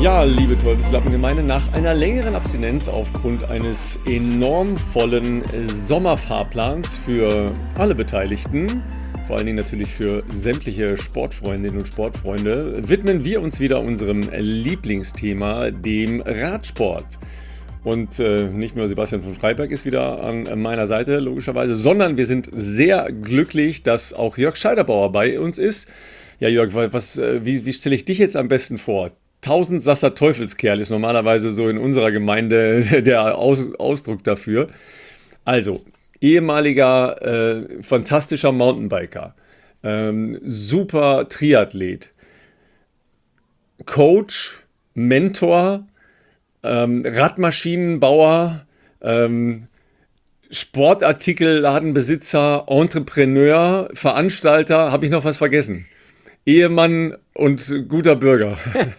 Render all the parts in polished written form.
Ja, liebe Teufelslappengemeinde, nach einer längeren Abstinenz aufgrund eines enorm vollen Sommerfahrplans für alle Beteiligten, vor allen Dingen natürlich für sämtliche Sportfreundinnen und Sportfreunde, widmen wir uns wieder unserem Lieblingsthema, dem Radsport. Und nicht nur Sebastian von Freiberg ist wieder an meiner Seite, logischerweise, sondern wir sind sehr glücklich, dass auch Jörg Scheiderbauer bei uns ist. Ja, Jörg, wie stelle ich dich jetzt am besten vor? Tausendsasser Teufelskerl ist normalerweise so in unserer Gemeinde der Ausdruck dafür. Also, ehemaliger fantastischer Mountainbiker, super Triathlet, Coach, Mentor, Radmaschinenbauer, Sportartikelladenbesitzer, Entrepreneur, Veranstalter. Habe ich noch was vergessen? Ehemann und guter Bürger.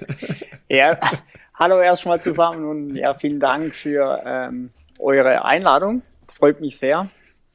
Ja, hallo erstmal zusammen und ja, vielen Dank für eure Einladung. Das freut mich sehr.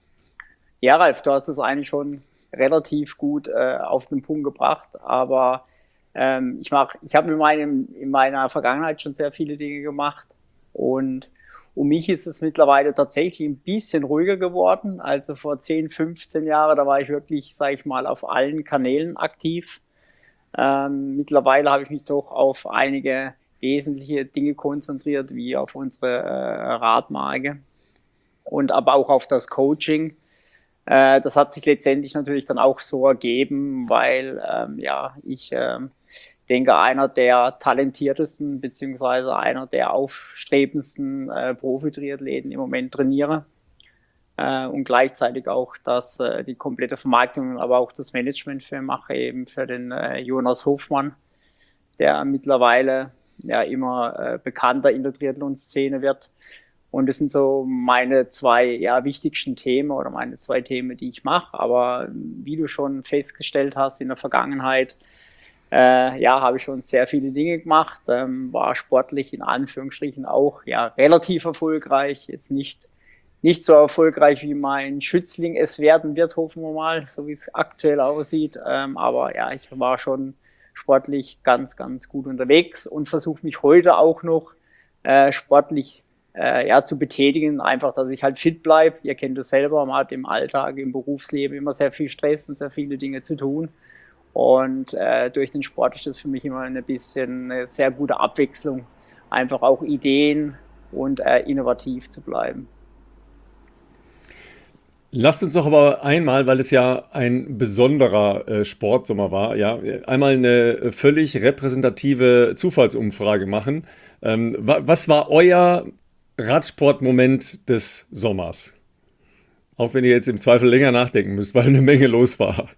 Ja, Ralf, du hast es eigentlich schon relativ gut auf den Punkt gebracht, aber ich habe in meiner Vergangenheit schon sehr viele Dinge gemacht und um mich ist es mittlerweile tatsächlich ein bisschen ruhiger geworden. Also vor 10, 15 Jahren, da war ich wirklich, sage ich mal, auf allen Kanälen aktiv. Mittlerweile habe ich mich doch auf einige wesentliche Dinge konzentriert, wie auf unsere Radmarke und aber auch auf das Coaching. Das hat sich letztendlich natürlich dann auch so ergeben, weil ich denke, einer der talentiertesten beziehungsweise einer der aufstrebendsten Profi-Triathleten im Moment trainiere. Und gleichzeitig auch die komplette Vermarktung, aber auch das Management für mache, eben für den Jonas Hofmann, der mittlerweile ja immer bekannter in der Triathlon-Szene wird. Und das sind so meine zwei wichtigsten Themen oder meine zwei Themen, die ich mache. Aber wie du schon festgestellt hast in der Vergangenheit, habe ich schon sehr viele Dinge gemacht, war sportlich in Anführungsstrichen auch relativ erfolgreich, jetzt nicht so erfolgreich wie mein Schützling es werden wird, hoffen wir mal, so wie es aktuell aussieht, aber ja, ich war schon sportlich ganz, ganz gut unterwegs und versuche mich heute auch noch sportlich zu betätigen, einfach, dass ich halt fit bleibe. Ihr kennt es selber, man hat im Alltag, im Berufsleben immer sehr viel Stress und sehr viele Dinge zu tun. Und durch den Sport ist das für mich immer eine sehr gute Abwechslung, einfach auch Ideen und innovativ zu bleiben. Lasst uns doch aber einmal, weil es ja ein besonderer Sportsommer war, einmal eine völlig repräsentative Zufallsumfrage machen. Was war euer Radsportmoment des Sommers? Auch wenn ihr jetzt im Zweifel länger nachdenken müsst, weil eine Menge los war.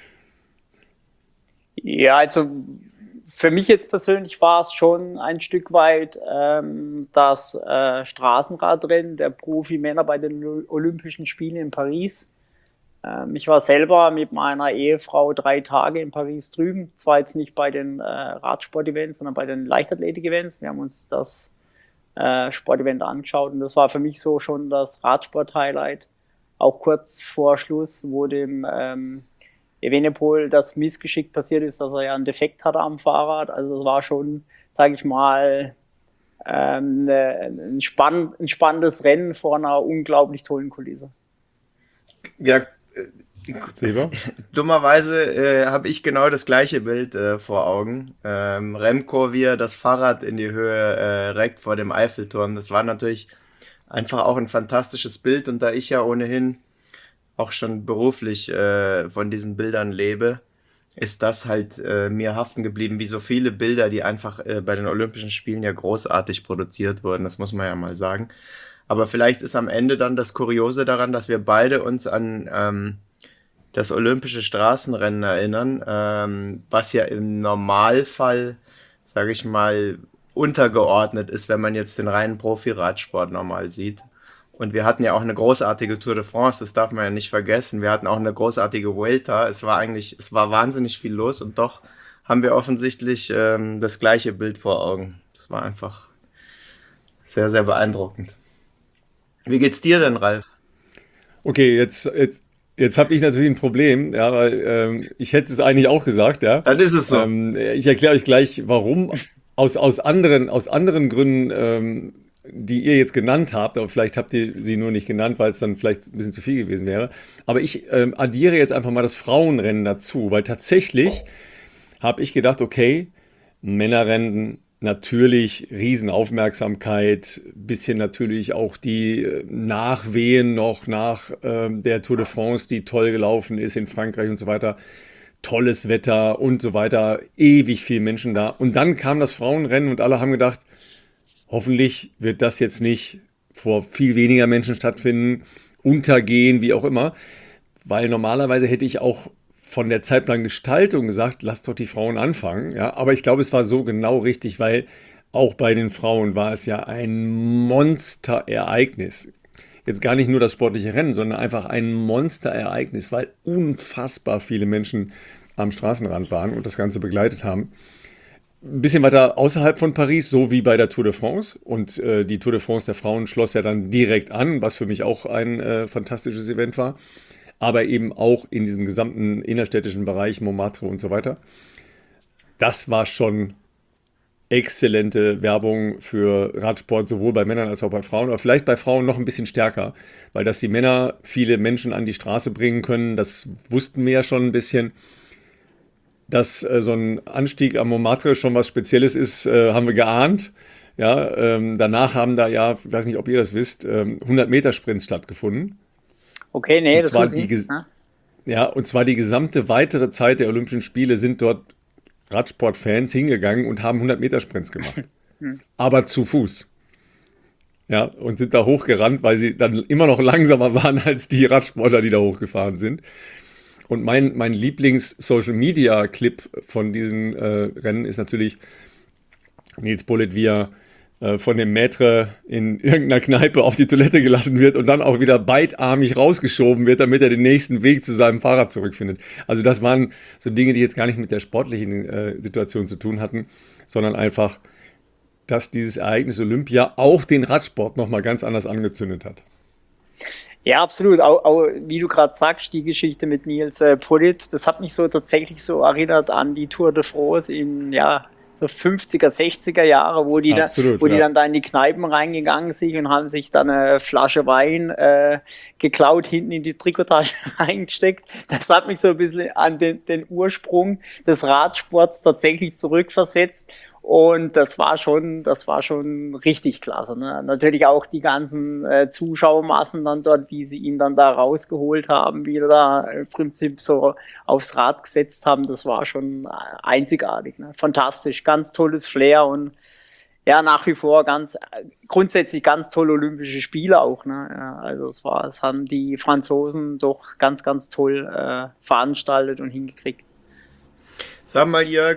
Ja, also für mich jetzt persönlich war es schon ein Stück weit das Straßenradrennen der Profimänner bei den Olympischen Spielen in Paris. Ich war selber mit meiner Ehefrau 3 Tage in Paris drüben. Zwar jetzt nicht bei den Radsport-Events, sondern bei den Leichtathletik-Events. Wir haben uns das Sportevent angeschaut und das war für mich so schon das Radsport-Highlight. Auch kurz vor Schluss, wo dem Evenepoel das Missgeschick passiert ist, dass er ja einen Defekt hatte am Fahrrad. Also es war schon, sage ich mal, ein spannendes Rennen vor einer unglaublich tollen Kulisse. Ja, dummerweise habe ich genau das gleiche Bild vor Augen. Remco, wie er das Fahrrad in die Höhe reckt vor dem Eiffelturm. Das war natürlich einfach auch ein fantastisches Bild. Und da ich ja ohnehin auch schon beruflich von diesen Bildern lebe, ist das halt mir haften geblieben, wie so viele Bilder, die einfach bei den Olympischen Spielen ja großartig produziert wurden, das muss man ja mal sagen. Aber vielleicht ist am Ende dann das Kuriose daran, dass wir beide uns an das Olympische Straßenrennen erinnern, was ja im Normalfall, sage ich mal, untergeordnet ist, wenn man jetzt den reinen Profi-Radsport normal sieht. Und wir hatten ja auch eine großartige Tour de France, das darf man ja nicht vergessen. Wir hatten auch eine großartige Vuelta. Es war wahnsinnig viel los und doch haben wir offensichtlich das gleiche Bild vor Augen. Das war einfach sehr, sehr beeindruckend. Wie geht's dir denn, Ralf? Okay, jetzt habe ich natürlich ein Problem, weil ich hätte es eigentlich auch gesagt, ja. Dann ist es so. Ich erkläre euch gleich, warum. aus anderen Gründen, die ihr jetzt genannt habt, aber vielleicht habt ihr sie nur nicht genannt, weil es dann vielleicht ein bisschen zu viel gewesen wäre. Aber ich addiere jetzt einfach mal das Frauenrennen dazu, weil tatsächlich habe ich gedacht, okay, Männerrennen natürlich Riesenaufmerksamkeit, bisschen natürlich auch die Nachwehen noch nach der Tour de France, die toll gelaufen ist in Frankreich und so weiter. Tolles Wetter und so weiter, ewig viele Menschen da. Und dann kam das Frauenrennen und alle haben gedacht, hoffentlich wird das jetzt nicht vor viel weniger Menschen stattfinden, untergehen, wie auch immer. Weil normalerweise hätte ich auch von der Zeitplangestaltung gesagt, lasst doch die Frauen anfangen. Ja, aber ich glaube, es war so genau richtig, weil auch bei den Frauen war es ja ein Monsterereignis. Jetzt gar nicht nur das sportliche Rennen, sondern einfach ein Monsterereignis, weil unfassbar viele Menschen am Straßenrand waren und das Ganze begleitet haben. Ein bisschen weiter außerhalb von Paris, so wie bei der Tour de France. Und die Tour de France der Frauen schloss ja dann direkt an, was für mich auch ein fantastisches Event war. Aber eben auch in diesem gesamten innerstädtischen Bereich, Montmartre und so weiter. Das war schon exzellente Werbung für Radsport, sowohl bei Männern als auch bei Frauen, aber vielleicht bei Frauen noch ein bisschen stärker, weil dass die Männer viele Menschen an die Straße bringen können, das wussten wir ja schon ein bisschen. Dass so ein Anstieg am Montmartre schon was Spezielles ist, haben wir geahnt. Ja, danach haben da ja, ich weiß nicht, ob ihr das wisst, 100-Meter-Sprints stattgefunden. Okay, nee, Und das zwar wusste ich nicht. Ne? ja, und zwar die gesamte weitere Zeit der Olympischen Spiele sind dort Radsportfans hingegangen und haben 100-Meter-Sprints gemacht. Aber zu Fuß. Ja, und sind da hochgerannt, weil sie dann immer noch langsamer waren als die Radsportler, die da hochgefahren sind. Und mein Lieblings-Social-Media-Clip von diesem Rennen ist natürlich Nils Bullitt, wie er von dem Maître in irgendeiner Kneipe auf die Toilette gelassen wird und dann auch wieder beidarmig rausgeschoben wird, damit er den nächsten Weg zu seinem Fahrrad zurückfindet. Also das waren so Dinge, die jetzt gar nicht mit der sportlichen Situation zu tun hatten, sondern einfach, dass dieses Ereignis Olympia auch den Radsport nochmal ganz anders angezündet hat. Ja, absolut. Auch wie du gerade sagst, die Geschichte mit Nils Bullitt, das hat mich so tatsächlich so erinnert an die Tour de France in, ja, so 50er, 60er Jahre, wo die, Absolut, die dann da in die Kneipen reingegangen sind und haben sich dann eine Flasche Wein geklaut, hinten in die Trikottasche reingesteckt. Das hat mich so ein bisschen an den Ursprung des Radsports tatsächlich zurückversetzt. Und das war schon richtig klasse. Ne? Natürlich auch die ganzen Zuschauermassen dann dort, wie sie ihn dann da rausgeholt haben, wieder da im Prinzip so aufs Rad gesetzt haben. Das war schon einzigartig. Ne? Fantastisch, ganz tolles Flair und ja, nach wie vor grundsätzlich ganz tolle Olympische Spiele auch. Ne? Ja, also das haben die Franzosen doch ganz, ganz toll veranstaltet und hingekriegt. Sag mal, Jörg,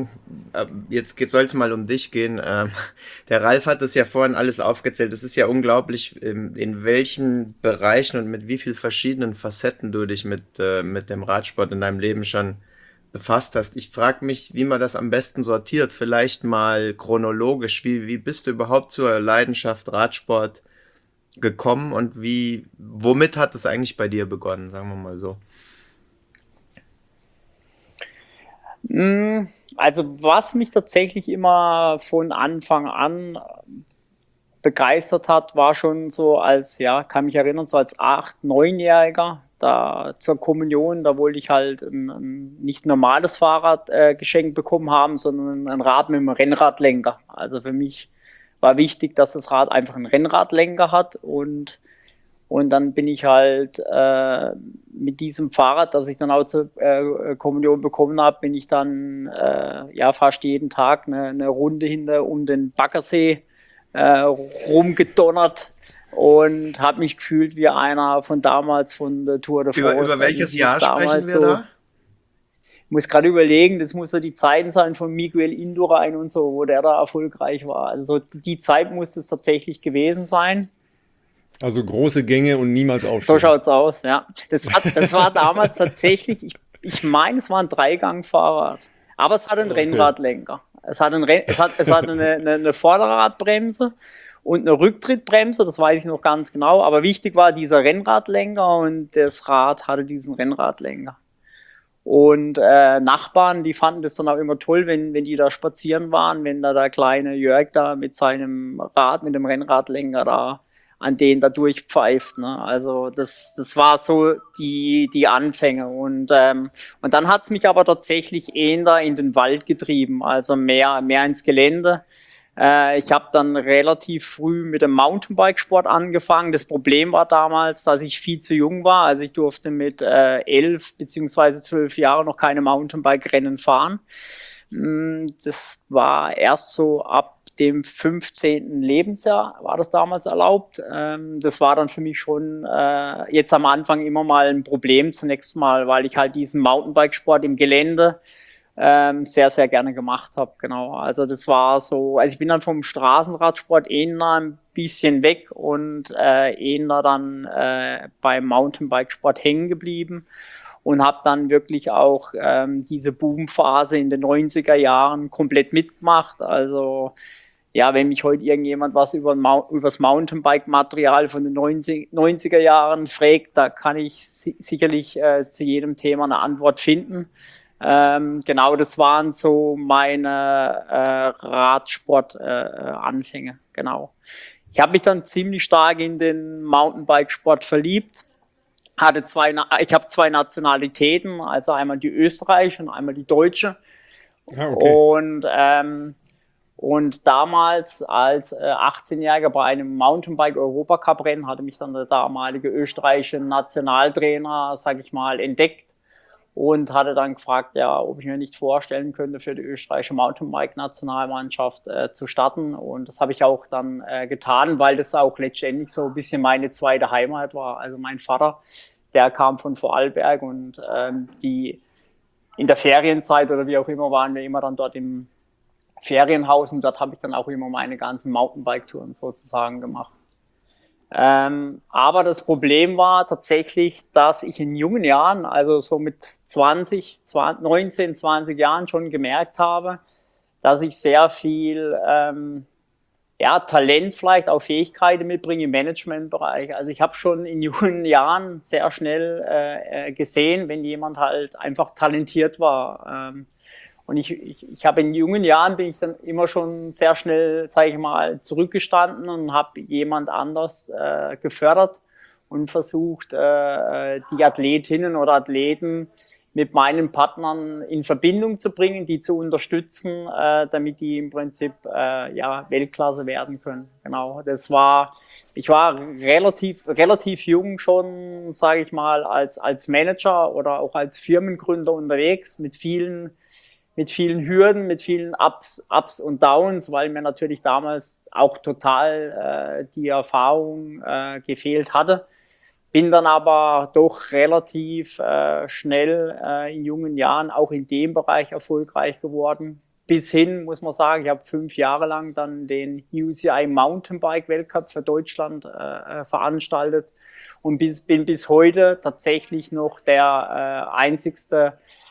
jetzt soll es mal um dich gehen. Der Ralf hat das ja vorhin alles aufgezählt. Es ist ja unglaublich, in welchen Bereichen und mit wie vielen verschiedenen Facetten du dich mit dem Radsport in deinem Leben schon befasst hast. Ich frage mich, wie man das am besten sortiert. Vielleicht mal chronologisch. Wie bist du überhaupt zur Leidenschaft Radsport gekommen und womit hat es eigentlich bei dir begonnen, sagen wir mal so? Also was mich tatsächlich immer von Anfang an begeistert hat, war schon so kann mich erinnern, so als 8-, 9-Jähriger, da zur Kommunion, da wollte ich halt nicht ein normales Fahrrad geschenkt bekommen haben, sondern ein Rad mit einem Rennradlenker. Also für mich war wichtig, dass das Rad einfach einen Rennradlenker hat und dann bin ich halt mit diesem Fahrrad, das ich dann auch zur Kommunion bekommen habe, bin ich dann fast jeden Tag eine Runde um den Baggersee rumgedonnert und habe mich gefühlt wie einer von damals von der Tour de France. Über welches Jahr sprechen wir da? Ich muss gerade überlegen, das muss so die Zeiten sein von Miguel Indurain und so, wo der da erfolgreich war. Also die Zeit muss es tatsächlich gewesen sein. Also große Gänge und niemals aufstehen. So schaut's aus, ja. Das war damals tatsächlich, ich meine, es war ein Dreigang-Fahrrad. Aber es hat einen Rennradlenker. Es hat eine Vorderradbremse und eine Rücktrittbremse, das weiß ich noch ganz genau. Aber wichtig war dieser Rennradlenker und das Rad hatte diesen Rennradlenker. Und Nachbarn, die fanden das dann auch immer toll, wenn die da spazieren waren, wenn da der kleine Jörg da mit seinem Rad, mit dem Rennradlenker da an denen da durchpfeift. Ne? Also das war so die Anfänge. Und dann hat's mich aber tatsächlich eher in den Wald getrieben, also mehr ins Gelände. Ich habe dann relativ früh mit dem Mountainbikesport angefangen. Das Problem war damals, dass ich viel zu jung war. Also ich durfte mit 11 beziehungsweise 12 Jahren noch keine Mountainbike-Rennen fahren. Das war erst so ab dem 15. Lebensjahr war das damals erlaubt. Das war dann für mich schon jetzt am Anfang immer mal ein Problem zunächst mal, weil ich halt diesen Mountainbikesport im Gelände sehr, sehr gerne gemacht habe. Genau. Also das war so, also ich bin dann vom Straßenradsport eher ein bisschen weg und eher dann beim Mountainbikesport hängen geblieben. Und habe dann wirklich auch diese Boomphase in den 90er Jahren komplett mitgemacht. Also ja, wenn mich heute irgendjemand was übers Mountainbike-Material von den 90er Jahren fragt, da kann ich sicherlich zu jedem Thema eine Antwort finden. Genau, das waren so meine Radsport-Anfänge. Genau. Ich habe mich dann ziemlich stark in den Mountainbikesport verliebt. Ich habe zwei Nationalitäten, also einmal die österreichische und einmal die deutsche. Ah, okay. Und damals als 18-Jähriger bei einem Mountainbike-Europacup-Rennen hatte mich dann der damalige österreichische Nationaltrainer, sage ich mal, entdeckt und hatte dann gefragt, ja, ob ich mir nicht vorstellen könnte, für die österreichische Mountainbike-Nationalmannschaft zu starten. Und das habe ich auch dann getan, weil das auch letztendlich so ein bisschen meine zweite Heimat war. Also mein Vater, der kam von Vorarlberg und in der Ferienzeit oder wie auch immer waren wir immer dann dort im Ferienhaus und dort habe ich dann auch immer meine ganzen Mountainbike-Touren sozusagen gemacht. Aber das Problem war tatsächlich, dass ich in jungen Jahren, also so mit 19, 20 Jahren schon gemerkt habe, dass ich sehr viel Talent, vielleicht auch Fähigkeiten mitbringe im Managementbereich. Also ich habe schon in jungen Jahren sehr schnell gesehen, wenn jemand halt einfach talentiert war. Und ich habe in jungen Jahren bin ich dann immer schon sehr schnell, sage ich mal, zurückgestanden und habe jemand anders gefördert und versucht, die Athletinnen oder Athleten mit meinen Partnern in Verbindung zu bringen, die zu unterstützen, damit die im Prinzip Weltklasse werden können. Genau, ich war relativ jung schon, sage ich mal, als Manager oder auch als Firmengründer unterwegs mit vielen Hürden, mit vielen Ups und Downs, weil mir natürlich damals auch total die Erfahrung gefehlt hatte. Bin dann aber doch relativ schnell in jungen Jahren auch in dem Bereich erfolgreich geworden. Bis hin, muss man sagen, ich habe 5 Jahre lang dann den UCI Mountainbike Weltcup für Deutschland veranstaltet und bin bis heute tatsächlich noch der einzigste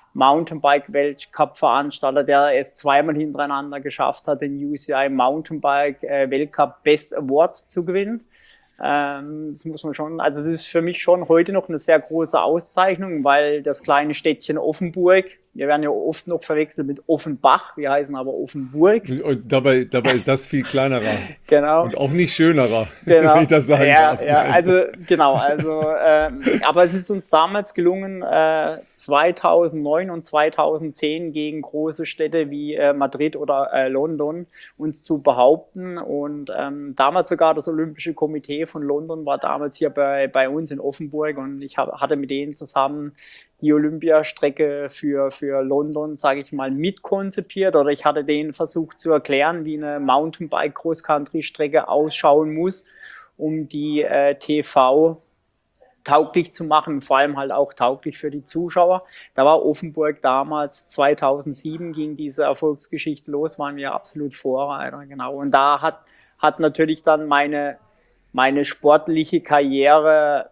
Mountainbike-Weltcup-Veranstalter, der es zweimal hintereinander geschafft hat, den UCI Mountainbike-Weltcup Best Award zu gewinnen. Das muss man schon, also das ist für mich schon heute noch eine sehr große Auszeichnung, weil das kleine Städtchen Offenburg, wir werden ja oft noch verwechselt mit Offenbach, wir heißen aber Offenburg. Und dabei ist das viel kleinerer. Genau. Und auch nicht schönerer, genau. wenn ich das sagen darf. Ja, also genau, aber es ist uns damals gelungen, 2009 und 2010 gegen große Städte wie Madrid oder London uns zu behaupten und damals sogar das Olympische Komitee von London war damals hier bei uns in Offenburg und ich hatte mit denen zusammen die Olympiastrecke für London, sage ich mal, mitkonzipiert oder ich hatte denen versucht zu erklären, wie eine Mountainbike-Cross-Country-Strecke ausschauen muss, um die TV tauglich zu machen, vor allem halt auch tauglich für die Zuschauer. Da war Offenburg damals, 2007 ging diese Erfolgsgeschichte los, waren wir absolut Vorreiter, genau. Und da hat natürlich dann meine sportliche Karriere,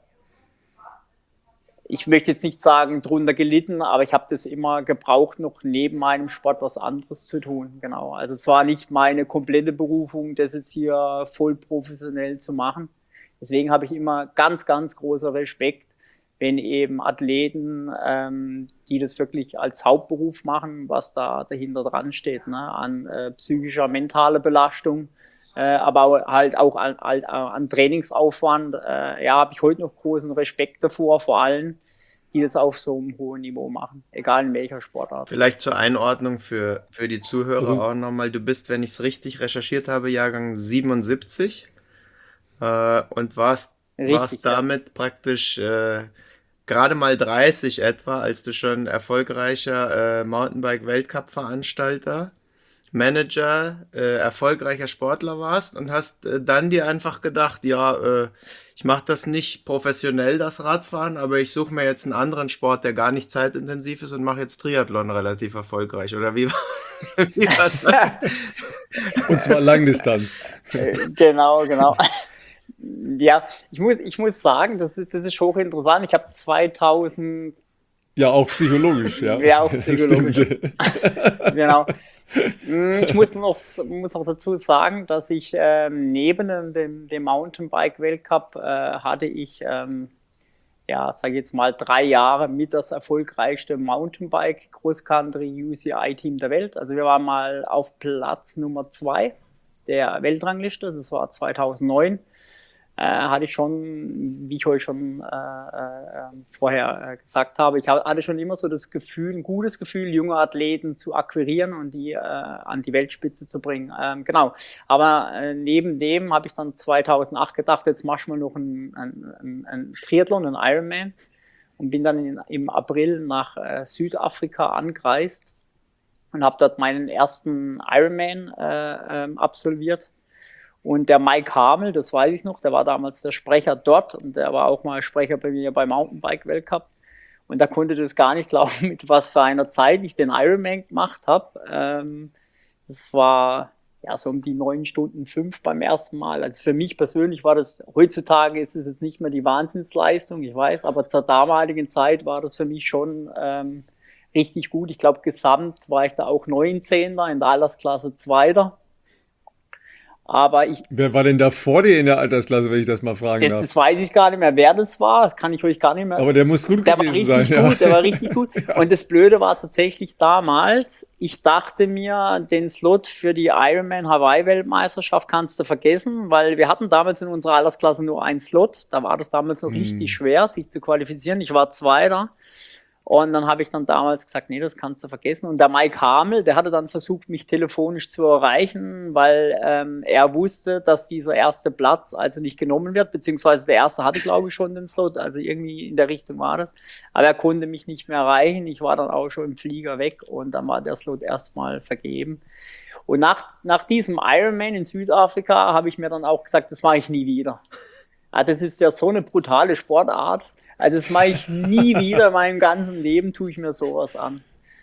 ich möchte jetzt nicht sagen, drunter gelitten, aber ich habe das immer gebraucht, noch neben meinem Sport was anderes zu tun. Genau. Also es war nicht meine komplette Berufung, das jetzt hier voll professionell zu machen. Deswegen habe ich immer ganz, ganz großer Respekt, wenn eben Athleten, die das wirklich als Hauptberuf machen, was da dahinter dran steht, ne? An psychischer, mentaler Belastung, aber halt auch an Trainingsaufwand. Ja, habe ich heute noch großen Respekt davor, vor allem, die das auf so einem hohen Niveau machen, egal in welcher Sportart. Vielleicht zur Einordnung für die Zuhörer Also- auch nochmal. Du bist, wenn ich es richtig recherchiert habe, Jahrgang 77 und warst Richtig, ja. damit praktisch gerade mal 30 etwa, als du schon erfolgreicher Mountainbike-Weltcup-Veranstalter, Manager, erfolgreicher Sportler warst und hast dann dir einfach gedacht, ja, ich mache das nicht professionell, das Radfahren, aber ich suche mir jetzt einen anderen Sport, der gar nicht zeitintensiv ist und mache jetzt Triathlon relativ erfolgreich. Oder wie wie war das? Und zwar Langdistanz. Genau. Ja, ich muss sagen, das ist hochinteressant. Ich habe 2000, Ja, auch psychologisch, ja. Ja, auch Das psychologisch. stimmt. genau. Ich muss noch dazu sagen, dass ich neben dem Mountainbike-Weltcup hatte ich, ja, sage ich jetzt mal 3 Jahre mit das erfolgreichste Mountainbike Cross-Country UCI-Team der Welt. Also wir waren mal auf Platz Nummer 2 der Weltrangliste, das war 2009. Hatte ich schon, wie ich euch schon vorher gesagt habe, ich hatte schon immer so das Gefühl, ein gutes Gefühl, junge Athleten zu akquirieren und die an die Weltspitze zu bringen. Genau. Aber neben dem habe ich dann 2008 gedacht, jetzt mach ich mal noch einen Triathlon, einen Ironman, und bin dann im April nach Südafrika angereist und habe dort meinen ersten Ironman absolviert. Und der Mike Hamel, das weiß ich noch, der war damals der Sprecher dort und der war auch mal Sprecher bei mir beim Mountainbike-Weltcup. Und da konnte das gar nicht glauben, mit was für einer Zeit ich den Ironman gemacht habe. Das war ja so um die 9 Stunden 5 beim ersten Mal. Also für mich persönlich war das, heutzutage ist es jetzt nicht mehr die Wahnsinnsleistung, ich weiß, aber zur damaligen Zeit war das für mich schon richtig gut. Ich glaube, gesamt war ich da auch 19. in der Altersklasse 2. Aber Wer war denn da vor dir in der Altersklasse, wenn ich das mal fragen darf? das weiß ich gar nicht mehr, wer das war. Das kann ich euch gar nicht mehr. Aber der muss gut Der war gewesen richtig sein. gut, der war richtig gut. Und das Blöde war tatsächlich damals, ich dachte mir, den Slot für die Ironman Hawaii Weltmeisterschaft kannst du vergessen, weil wir hatten damals in unserer Altersklasse nur einen Slot. Da war das damals noch richtig schwer, sich zu qualifizieren. Ich war Zweiter. Und dann habe ich dann damals gesagt, nee, das kannst du vergessen. Und der Mike Hamel, der hatte dann versucht, mich telefonisch zu erreichen, weil er wusste, dass dieser erste Platz also nicht genommen wird, beziehungsweise der erste hatte, glaube ich, schon den Slot, also irgendwie in der Richtung war das. Aber er konnte mich nicht mehr erreichen. Ich war dann auch schon im Flieger weg und dann war der Slot erstmal vergeben. Und nach diesem Ironman in Südafrika habe ich mir dann auch gesagt, das mache ich nie wieder. Also das ist ja so eine brutale Sportart. Also das mache ich nie wieder in meinem ganzen Leben, tue ich mir sowas an.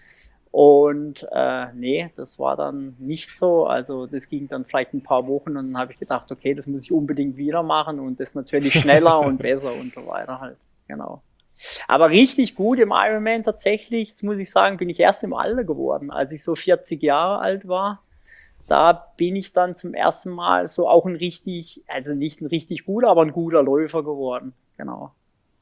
Und nee, das war dann nicht so. Also das ging dann vielleicht ein paar Wochen und dann habe ich gedacht, okay, das muss ich unbedingt wieder machen und das natürlich schneller und besser und so weiter halt. Genau. Aber richtig gut im Ironman tatsächlich, das muss ich sagen, bin ich erst im Alter geworden, als ich so 40 Jahre alt war. Da bin ich dann zum ersten Mal so auch ein richtig, also nicht ein richtig guter, aber ein guter Läufer geworden. Genau.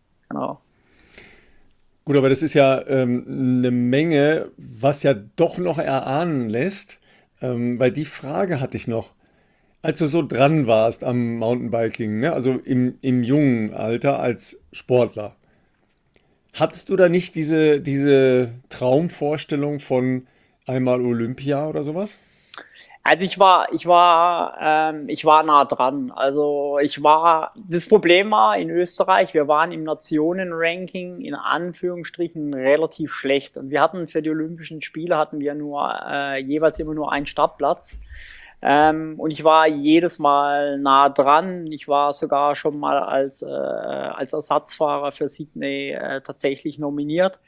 Gut, aber das ist ja eine Menge, was ja doch noch erahnen lässt, weil die Frage hatte ich noch, als du so dran warst am Mountainbiking, ne? Also im jungen Alter als Sportler. Hattest du da nicht diese Traumvorstellung von einmal Olympia oder sowas? Also ich war nah dran. Also das Problem war in Österreich, wir waren im Nationenranking in Anführungsstrichen relativ schlecht. Und wir hatten für die Olympischen Spiele hatten wir jeweils immer nur einen Startplatz. Und ich war jedes Mal nah dran. Ich war sogar schon mal als Ersatzfahrer für Sydney tatsächlich nominiert.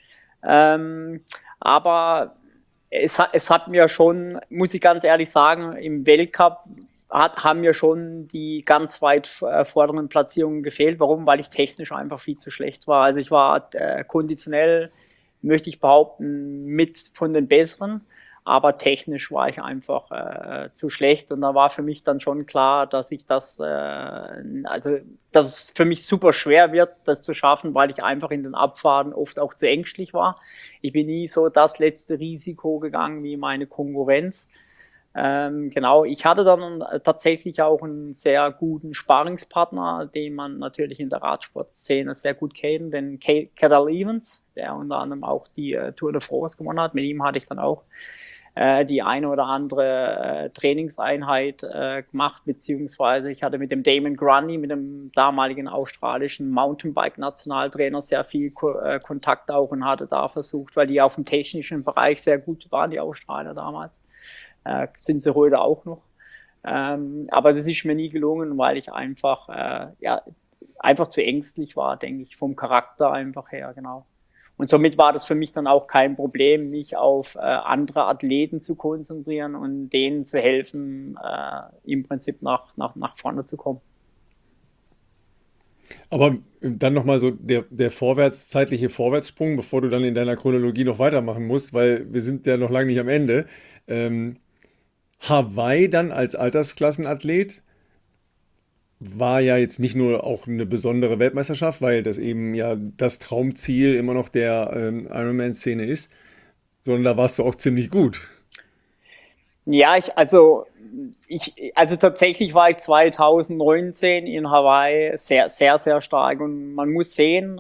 Aber es hat mir schon, muss ich ganz ehrlich sagen, im Weltcup haben mir schon die ganz weit vorderen Platzierungen gefehlt. Warum? Weil ich technisch einfach viel zu schlecht war. Also ich war konditionell, möchte ich behaupten, mit von den Besseren. aber technisch war ich einfach zu schlecht und da war für mich dann schon klar, dass ich dass es für mich super schwer wird, das zu schaffen, weil ich einfach in den Abfahrten oft auch zu ängstlich war. Ich bin nie so das letzte Risiko gegangen wie meine Konkurrenz. Genau, ich hatte dann tatsächlich auch einen sehr guten Sparingspartner, den man natürlich in der Radsportszene sehr gut kennt, den Cadel Evans, der unter anderem auch die Tour de France gewonnen hat. Mit ihm hatte ich dann auch die eine oder andere Trainingseinheit gemacht, beziehungsweise ich hatte mit dem Damon Grundy, mit dem damaligen australischen Mountainbike-Nationaltrainer, sehr viel Kontakt auch und hatte da versucht, weil die auf dem technischen Bereich sehr gut waren, die Australier damals. Sind sie heute auch noch. Aber das ist mir nie gelungen, weil ich einfach, einfach zu ängstlich war, denke ich, vom Charakter einfach her, genau. Und somit war das für mich dann auch kein Problem, mich auf andere Athleten zu konzentrieren und denen zu helfen, im Prinzip nach vorne zu kommen. Aber dann nochmal so der zeitliche Vorwärtssprung, bevor du dann in deiner Chronologie noch weitermachen musst, weil wir sind ja noch lange nicht am Ende. Hawaii dann als Altersklassenathlet war ja jetzt nicht nur auch eine besondere Weltmeisterschaft, weil das eben ja das Traumziel immer noch der Ironman-Szene ist, sondern da warst du auch ziemlich gut. Ja, also tatsächlich war ich 2019 in Hawaii sehr, sehr, sehr stark und man muss sehen,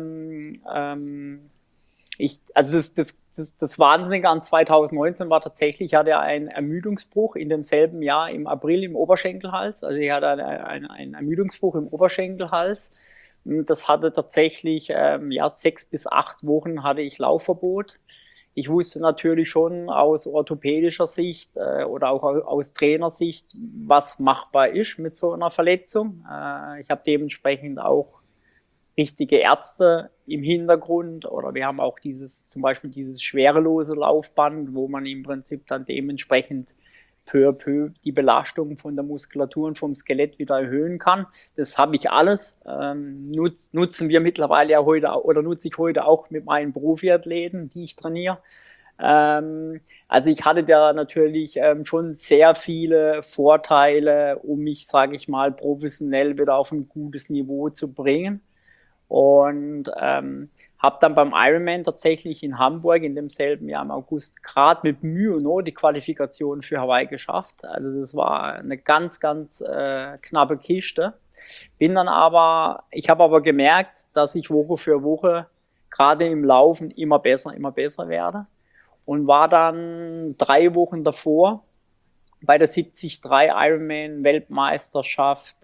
das Wahnsinnige an 2019 war tatsächlich, ich hatte einen Ermüdungsbruch in demselben Jahr im April im Oberschenkelhals. Also ich hatte einen Ermüdungsbruch im Oberschenkelhals. Das hatte tatsächlich 6 bis 8 Wochen hatte ich Laufverbot. Ich wusste natürlich schon aus orthopädischer Sicht oder auch aus Trainersicht, was machbar ist mit so einer Verletzung. Ich habe dementsprechend auch richtige Ärzte im Hintergrund oder wir haben auch zum Beispiel dieses schwerelose Laufband, wo man im Prinzip dann dementsprechend peu à peu die Belastung von der Muskulatur und vom Skelett wieder erhöhen kann. Das habe ich alles. Nutzen wir mittlerweile ja heute oder nutze ich heute auch mit meinen Profiathleten, die ich trainiere. Also ich hatte da natürlich schon sehr viele Vorteile, um mich, sage ich mal, professionell wieder auf ein gutes Niveau zu bringen. Und habe dann beim Ironman tatsächlich in Hamburg in demselben Jahr im August gerade mit Mühe und Not die Qualifikation für Hawaii geschafft. Also das war eine ganz, ganz knappe Kiste. Ich habe aber gemerkt, dass ich Woche für Woche gerade im Laufen immer besser werde und war dann 3 Wochen davor bei der 73 Ironman Weltmeisterschaft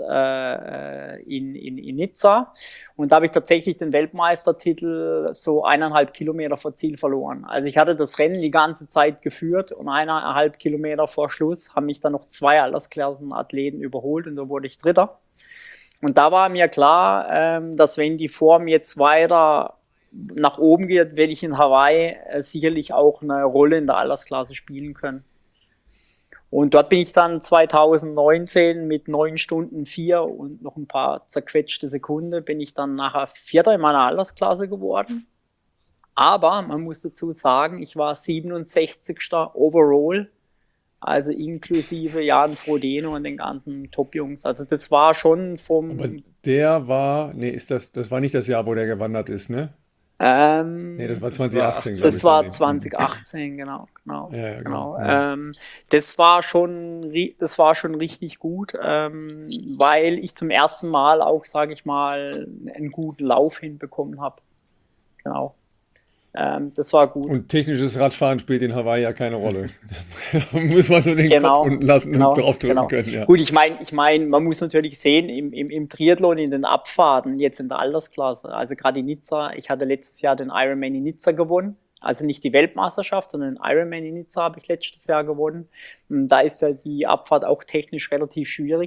in Nizza und da habe ich tatsächlich den Weltmeistertitel so 1,5 Kilometer vor Ziel verloren. Also ich hatte das Rennen die ganze Zeit geführt und 1,5 Kilometer vor Schluss haben mich dann noch 2 Altersklassenathleten überholt und da wurde ich Dritter. Und da war mir klar, dass wenn die Form jetzt weiter nach oben geht, werde ich in Hawaii sicherlich auch eine Rolle in der Altersklasse spielen können. Und dort bin ich dann 2019 mit 9 Stunden 4 und noch ein paar zerquetschte Sekunden bin ich dann nachher Vierter in meiner Altersklasse geworden. Aber man muss dazu sagen, ich war 67. Overall, also inklusive Jan Frodeno und den ganzen Top-Jungs. Also das war schon Aber das war nicht das Jahr, wo der gewandert ist, ne? Nee, das war 2018, glaube ich. Das war 2018, genau. Ja, Genau. Ja. Das war schon richtig gut, weil ich zum ersten Mal auch, sage ich mal, einen guten Lauf hinbekommen habe. Genau. Das war gut. Und technisches Radfahren spielt in Hawaii ja keine Rolle. Da muss man nur den Kopf unten lassen und draufdrücken können. Ja. Gut, ich meine, man muss natürlich sehen, im Triathlon, in den Abfahrten, jetzt in der Altersklasse, also gerade in Nizza, ich hatte letztes Jahr den Ironman in Nizza gewonnen. Also nicht die Weltmeisterschaft, sondern den Ironman in Nizza habe ich letztes Jahr gewonnen. Da ist ja die Abfahrt auch technisch relativ schwierig.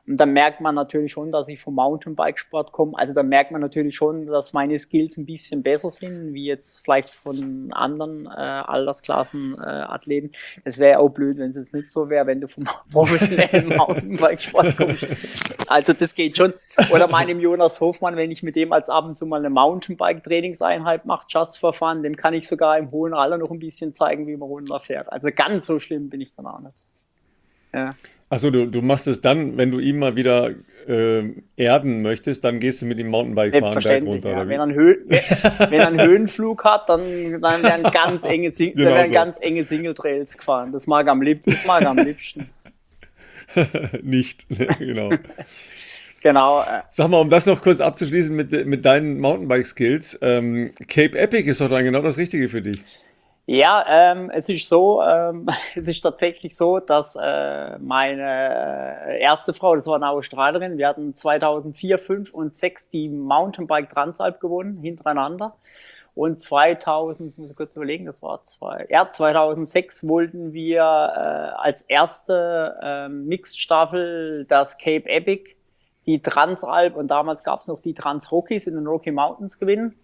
Und dann merkt man natürlich schon, dass ich vom Mountainbikesport komme. Also da merkt man natürlich schon, dass meine Skills ein bisschen besser sind, wie jetzt vielleicht von anderen Altersklassen Athleten. Das wäre auch blöd, wenn es jetzt nicht so wäre, wenn du vom professionellen Mountainbikesport kommst. Also das geht schon. Oder meinem Jonas Hofmann, wenn ich mit dem als ab und zu mal eine Mountainbike-Trainingseinheit mache, just for fun, dem kann ich sogar im hohen Alter noch ein bisschen zeigen, wie man runterfährt. Also ganz so schlimm bin ich dann auch nicht. Ja. Achso, du machst es dann, wenn du ihn mal wieder erden möchtest, dann gehst du mit ihm Mountainbike fahren, Berg runter, ja. oder wie? Wenn er einen Höhenflug hat, dann werden ganz enge, Genau so. ganz enge Single-Trails gefahren. Das mag er am liebsten. Nicht, genau. Genau. Sag mal, um das noch kurz abzuschließen mit deinen Mountainbike-Skills, Cape Epic ist doch dann genau das Richtige für dich. Ja, es ist so, es ist tatsächlich so, dass meine erste Frau, das war eine Australierin, wir hatten 2004, 5 und 6 die Mountainbike Transalp gewonnen, hintereinander. Und 2000, muss ich kurz überlegen, das war 2006 wollten wir als erste Mixed-Staffel das Cape Epic, die Transalp und damals gab es noch die Trans Rockies in den Rocky Mountains gewinnen.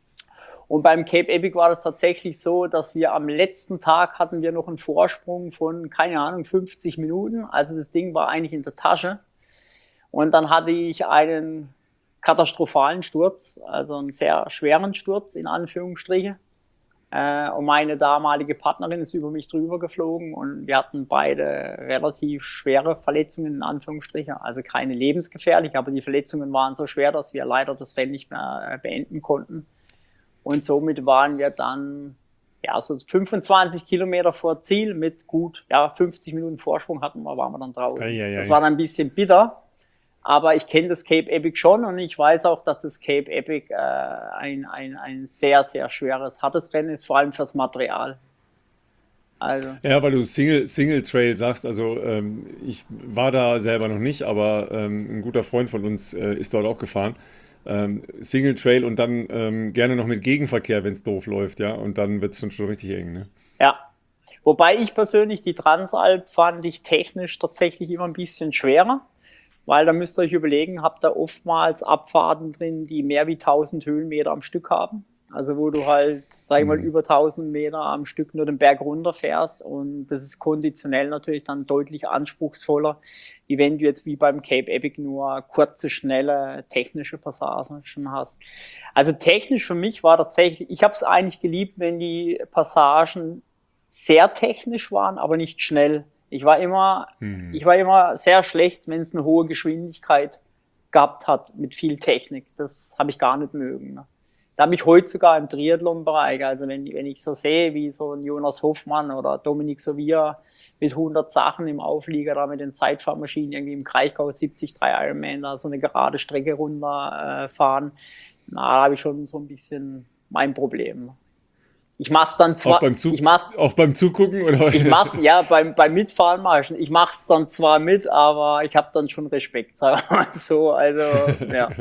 Und beim Cape Epic war das tatsächlich so, dass wir am letzten Tag hatten wir noch einen Vorsprung von, keine Ahnung, 50 Minuten. Also das Ding war eigentlich in der Tasche. Und dann hatte ich einen katastrophalen Sturz, also einen sehr schweren Sturz in Anführungsstriche. Und meine damalige Partnerin ist über mich drüber geflogen und wir hatten beide relativ schwere Verletzungen in Anführungsstrichen. Also keine lebensgefährlich, aber die Verletzungen waren so schwer, dass wir leider das Rennen nicht mehr beenden konnten. Und somit waren wir dann, ja, so 25 Kilometer vor Ziel mit gut, 50 Minuten Vorsprung waren wir dann draußen. Das war dann ein bisschen bitter, aber ich kenne das Cape Epic schon und ich weiß auch, dass das Cape Epic ein sehr, sehr schweres, hartes Rennen ist, vor allem fürs Material. Also. Ja, weil du Single Trail sagst, also ich war da selber noch nicht, aber ein guter Freund von uns ist dort auch gefahren. Single Trail und dann gerne noch mit Gegenverkehr, wenn es doof läuft, ja, und dann wird es schon richtig eng, ne? Ja, wobei ich persönlich die Transalp fand ich technisch tatsächlich immer ein bisschen schwerer, weil da müsst ihr euch überlegen, habt ihr oftmals Abfahrten drin, die mehr wie 1000 Höhenmeter am Stück haben. Also wo du halt, sag ich mal, über 1000 Meter am Stück nur den Berg runterfährst und das ist konditionell natürlich dann deutlich anspruchsvoller, wie wenn du jetzt wie beim Cape Epic nur kurze, schnelle, technische Passagen schon hast. Also technisch für mich war tatsächlich, ich habe es eigentlich geliebt, wenn die Passagen sehr technisch waren, aber nicht schnell. Ich war immer sehr schlecht, wenn es eine hohe Geschwindigkeit gehabt hat mit viel Technik. Das habe ich gar nicht mögen. Ne? Da habe ich heute sogar im Triathlon-Bereich, also wenn ich so sehe, wie so ein Jonas Hofmann oder Dominik Sovia mit 100 Sachen im Auflieger da mit den Zeitfahrmaschinen irgendwie im Kraichgau 73 Ironman da so eine gerade Strecke runterfahren, da habe ich schon so ein bisschen mein Problem. Ich mach's dann zwar, auch beim Zugucken oder? Ich mach's, ja, beim Mitfahren mache ich. Ich mach's dann zwar mit, aber ich habe dann schon Respekt, sagen wir mal so, also, ja.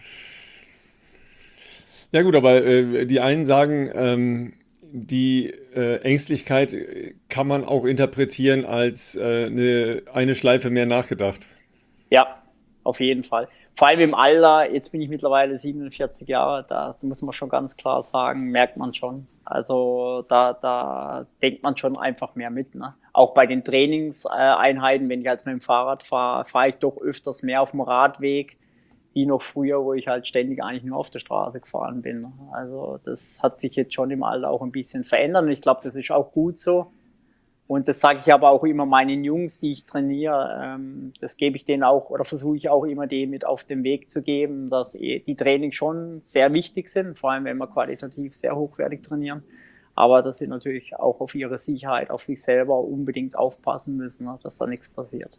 Ja gut, aber die einen sagen, die Ängstlichkeit kann man auch interpretieren als eine Schleife mehr nachgedacht. Ja, auf jeden Fall. Vor allem im Alter, jetzt bin ich mittlerweile 47 Jahre, das muss man schon ganz klar sagen, merkt man schon. Also da denkt man schon einfach mehr mit. Ne? Auch bei den Trainingseinheiten, wenn ich jetzt mit dem Fahrrad fahre ich doch öfters mehr auf dem Radweg, wie noch früher, wo ich halt ständig eigentlich nur auf der Straße gefahren bin. Also das hat sich jetzt schon im Alter auch ein bisschen verändert und ich glaube, das ist auch gut so. Und das sage ich aber auch immer meinen Jungs, die ich trainiere, das gebe ich denen auch oder versuche ich auch immer denen mit auf den Weg zu geben, dass die Trainings schon sehr wichtig sind, vor allem wenn wir qualitativ sehr hochwertig trainieren, aber dass sie natürlich auch auf ihre Sicherheit, auf sich selber unbedingt aufpassen müssen, dass da nichts passiert.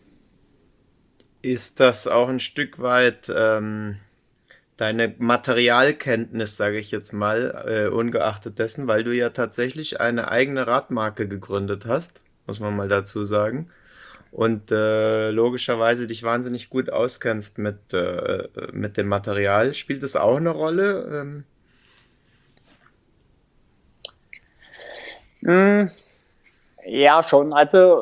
Ist das auch ein Stück weit deine Materialkenntnis, sage ich jetzt mal, ungeachtet dessen, weil du ja tatsächlich eine eigene Radmarke gegründet hast, muss man mal dazu sagen, und logischerweise dich wahnsinnig gut auskennst mit dem Material. Spielt das auch eine Rolle? Ja, schon. Also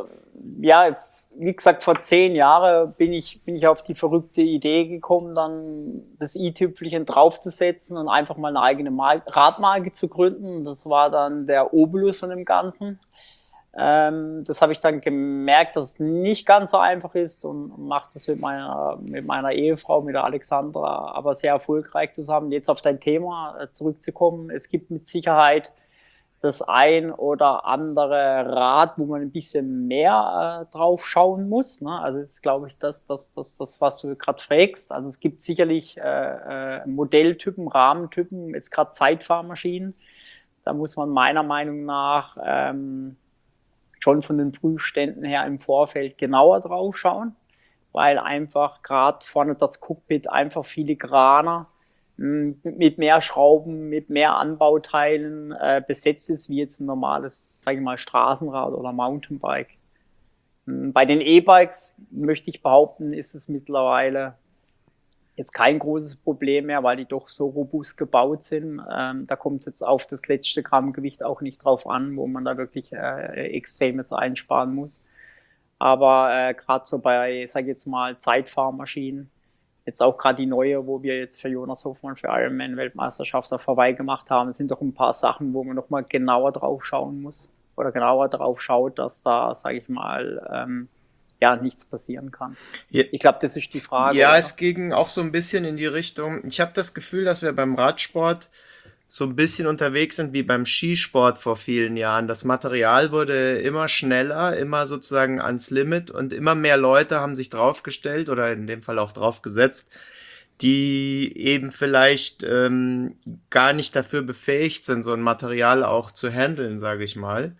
ja, wie gesagt, vor 10 Jahren bin ich auf die verrückte Idee gekommen, dann das i-Tüpfelchen draufzusetzen und einfach mal eine eigene Radmarke zu gründen. Das war dann der Obolus von dem Ganzen. Das habe ich dann gemerkt, dass es nicht ganz so einfach ist und mache das mit meiner Ehefrau, mit der Alexandra, aber sehr erfolgreich zusammen. Jetzt auf dein Thema zurückzukommen. Es gibt mit Sicherheit das ein oder andere Rad, wo man ein bisschen mehr drauf schauen muss. Ne? Also das ist, glaube ich, das, was du gerade fragst. Also es gibt sicherlich Modelltypen, Rahmentypen, jetzt gerade Zeitfahrmaschinen. Da muss man meiner Meinung nach schon von den Prüfständen her im Vorfeld genauer drauf schauen, weil einfach gerade vorne das Cockpit einfach filigraner mit mehr Schrauben, mit mehr Anbauteilen besetzt ist, wie jetzt ein normales, sage ich mal, Straßenrad oder Mountainbike. Bei den E-Bikes, möchte ich behaupten, ist es mittlerweile jetzt kein großes Problem mehr, weil die doch so robust gebaut sind. Da kommt es jetzt auf das letzte Grammgewicht auch nicht drauf an, wo man da wirklich Extremes einsparen muss. Aber gerade so bei, sag ich jetzt mal, Zeitfahrmaschinen, jetzt auch gerade die neue, wo wir jetzt für Jonas Hoffmann für Ironman-Weltmeisterschaft da vorbeigemacht haben, sind doch ein paar Sachen, wo man nochmal genauer drauf schauen muss oder genauer drauf schaut, dass da, sage ich mal, ja, nichts passieren kann. Ja. Ich glaube, das ist die Frage. Ja, oder? es ging auch so ein bisschen in die Richtung. Ich habe das Gefühl, dass wir beim Radsport so ein bisschen unterwegs sind wie beim Skisport vor vielen Jahren. Das Material wurde immer schneller, immer sozusagen ans Limit und immer mehr Leute haben sich draufgestellt oder in dem Fall auch draufgesetzt, die eben vielleicht gar nicht dafür befähigt sind, so ein Material auch zu handeln, sage ich mal.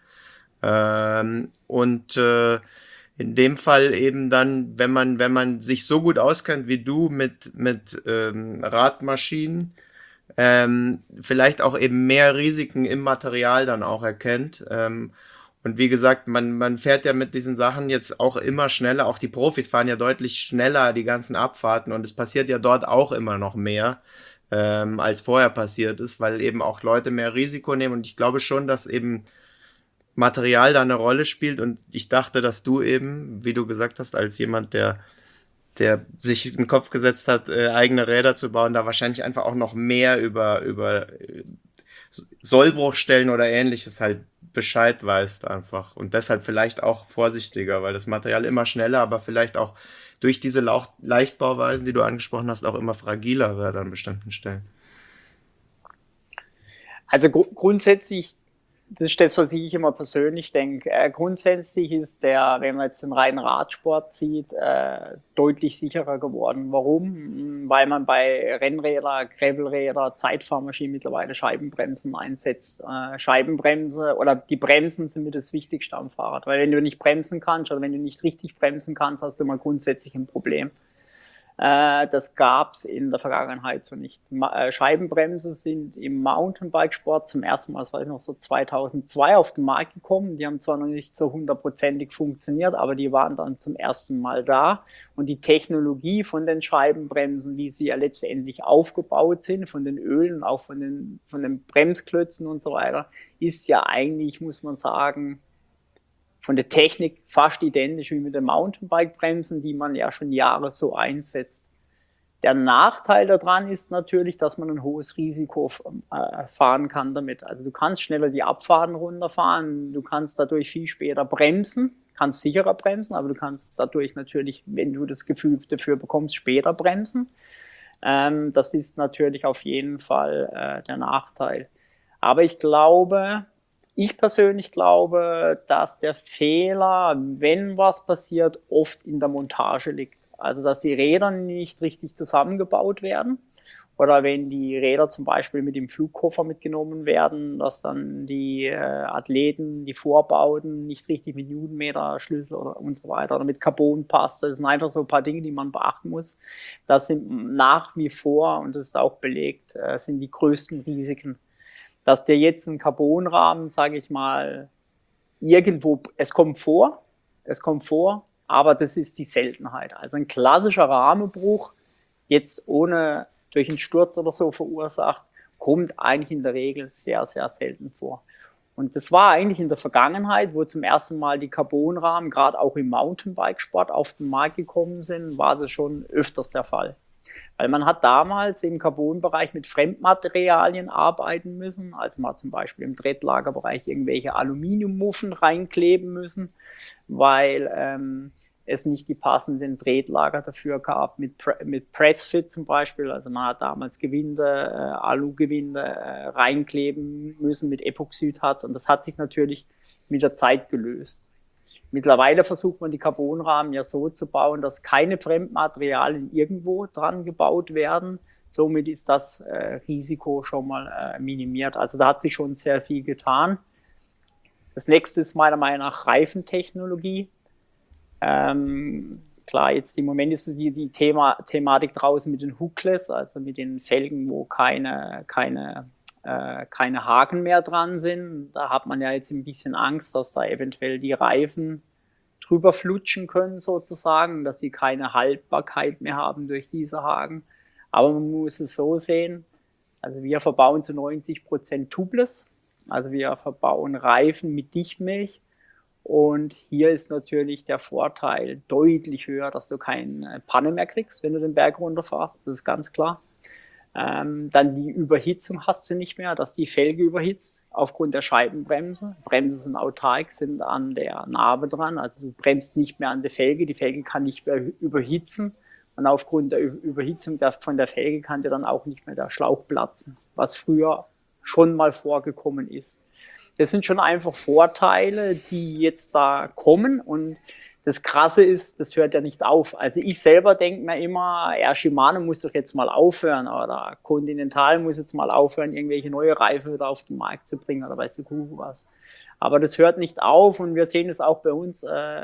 In dem Fall eben dann, wenn man sich so gut auskennt wie du mit Radmaschinen, vielleicht auch eben mehr Risiken im Material dann auch erkennt. Und wie gesagt, man fährt ja mit diesen Sachen jetzt auch immer schneller. Auch die Profis fahren ja deutlich schneller die ganzen Abfahrten und es passiert ja dort auch immer noch mehr, als vorher passiert ist, weil eben auch Leute mehr Risiko nehmen. Und ich glaube schon, dass eben Material da eine Rolle spielt und ich dachte, dass du eben, wie du gesagt hast, als jemand, der sich in den Kopf gesetzt hat, eigene Räder zu bauen, da wahrscheinlich einfach auch noch mehr über Sollbruchstellen oder ähnliches halt Bescheid weißt einfach und deshalb vielleicht auch vorsichtiger, weil das Material immer schneller, aber vielleicht auch durch diese Leichtbauweisen, die du angesprochen hast, auch immer fragiler wird an bestimmten Stellen. Also grundsätzlich, das ist das, was ich immer persönlich denke. Grundsätzlich ist wenn man jetzt den reinen Radsport sieht, deutlich sicherer geworden. Warum? Weil man bei Rennräder, Gravelräder, Zeitfahrmaschinen mittlerweile Scheibenbremsen einsetzt. Scheibenbremse oder die Bremsen sind mir das Wichtigste am Fahrrad. Weil wenn du nicht bremsen kannst oder wenn du nicht richtig bremsen kannst, hast du mal grundsätzlich ein Problem. Das gab's in der Vergangenheit so nicht. Scheibenbremsen sind im Mountainbikesport zum ersten Mal, das weiß ich noch, so 2002 auf den Markt gekommen. Die haben zwar noch nicht so 100%ig funktioniert, aber die waren dann zum ersten Mal da. Und die Technologie von den Scheibenbremsen, wie sie ja letztendlich aufgebaut sind, von den Ölen, auch von den Bremsklötzen und so weiter, ist ja eigentlich, muss man sagen, von der Technik fast identisch wie mit den Mountainbike-Bremsen, die man ja schon Jahre so einsetzt. Der Nachteil daran ist natürlich, dass man ein hohes Risiko fahren kann damit. Also du kannst schneller die Abfahrten runterfahren, du kannst dadurch viel später bremsen, kannst sicherer bremsen, aber du kannst dadurch natürlich, wenn du das Gefühl dafür bekommst, später bremsen. Das ist natürlich auf jeden Fall der Nachteil. Aber ich persönlich glaube, dass der Fehler, wenn was passiert, oft in der Montage liegt. Also, dass die Räder nicht richtig zusammengebaut werden oder wenn die Räder zum Beispiel mit dem Flugkoffer mitgenommen werden, dass dann die Athleten, die Vorbauten nicht richtig mit Newtonmeter-Schlüssel und so weiter oder mit Carbon passt. Das sind einfach so ein paar Dinge, die man beachten muss. Das sind nach wie vor, und das ist auch belegt, sind die größten Risiken. Dass dir jetzt ein Carbonrahmen, sage ich mal, irgendwo, es kommt vor, aber das ist die Seltenheit. Also ein klassischer Rahmenbruch, jetzt ohne durch einen Sturz oder so verursacht, kommt eigentlich in der Regel sehr, sehr selten vor. Und das war eigentlich in der Vergangenheit, wo zum ersten Mal die Carbonrahmen gerade auch im Mountainbikesport auf den Markt gekommen sind, war das schon öfters der Fall. Weil man hat damals im Carbonbereich mit Fremdmaterialien arbeiten müssen, also man hat zum Beispiel im Trettlagerbereich irgendwelche Aluminiummuffen reinkleben müssen, weil es nicht die passenden Tretlager dafür gab, mit Pressfit zum Beispiel. Also man hat damals Gewinde, Alugewinde reinkleben müssen mit Epoxidharz und das hat sich natürlich mit der Zeit gelöst. Mittlerweile versucht man die Carbonrahmen ja so zu bauen, dass keine Fremdmaterialien irgendwo dran gebaut werden. Somit ist das Risiko schon mal minimiert. Also da hat sich schon sehr viel getan. Das nächste ist meiner Meinung nach Reifentechnologie. Klar, jetzt im Moment ist es die Thematik draußen mit den Hookless, also mit den Felgen, wo keine Haken mehr dran sind. Da hat man ja jetzt ein bisschen Angst, dass da eventuell die Reifen drüber flutschen können sozusagen, dass sie keine Haltbarkeit mehr haben durch diese Haken. Aber man muss es so sehen, also wir verbauen zu 90% Tubeless, also wir verbauen Reifen mit Dichtmilch. Und hier ist natürlich der Vorteil deutlich höher, dass du keine Panne mehr kriegst, wenn du den Berg runterfährst, das ist ganz klar. Dann die Überhitzung hast du nicht mehr, dass die Felge überhitzt aufgrund der Scheibenbremse. Bremsen sind autark, sind an der Narbe dran, also du bremst nicht mehr an der Felge, die Felge kann nicht mehr überhitzen und aufgrund der Überhitzung von der Felge kann dir dann auch nicht mehr der Schlauch platzen, was früher schon mal vorgekommen ist. Das sind schon einfach Vorteile, die jetzt da kommen und das Krasse ist, das hört ja nicht auf. Also ich selber denke mir immer, ja, Shimano muss doch jetzt mal aufhören oder Continental muss jetzt mal aufhören, irgendwelche neue Reifen wieder auf den Markt zu bringen oder weiß der Kuckuck was. Aber das hört nicht auf und wir sehen es auch bei uns,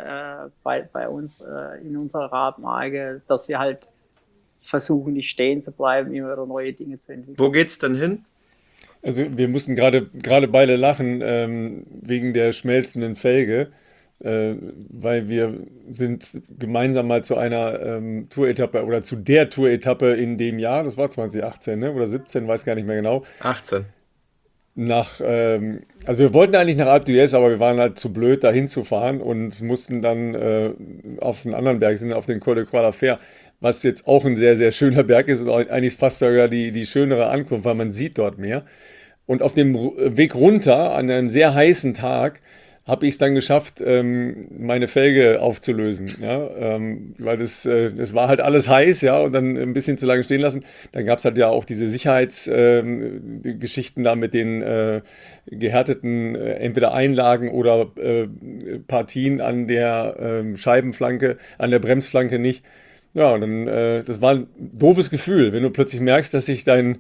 bei uns in unserer Radmarke, dass wir halt versuchen, nicht stehen zu bleiben, immer wieder neue Dinge zu entwickeln. Wo geht's denn hin? Also wir mussten gerade beide lachen wegen der schmelzenden Felge, weil wir sind gemeinsam mal zu einer Tour-Etappe oder zu der Tour-Etappe in dem Jahr, das war 2018, ne? Oder 17, weiß gar nicht mehr genau. 18. Also wir wollten eigentlich nach Alpe d'Huez, aber wir waren halt zu blöd, da hinzufahren und mussten dann auf einen anderen Berg, sind auf den Col de Croix la Fer, was jetzt auch ein sehr, sehr schöner Berg ist und eigentlich fast sogar die schönere Ankunft, weil man sieht dort mehr. Und auf dem Weg runter, an einem sehr heißen Tag, habe ich es dann geschafft, meine Felge aufzulösen. Ja? Weil das war halt alles heiß, ja, und dann ein bisschen zu lange stehen lassen. Dann gab es halt ja auch diese Sicherheitsgeschichten da mit den gehärteten entweder Einlagen oder Partien an der Scheibenflanke, an der Bremsflanke nicht. Ja, und dann, das war ein doofes Gefühl, wenn du plötzlich merkst, dass sich deine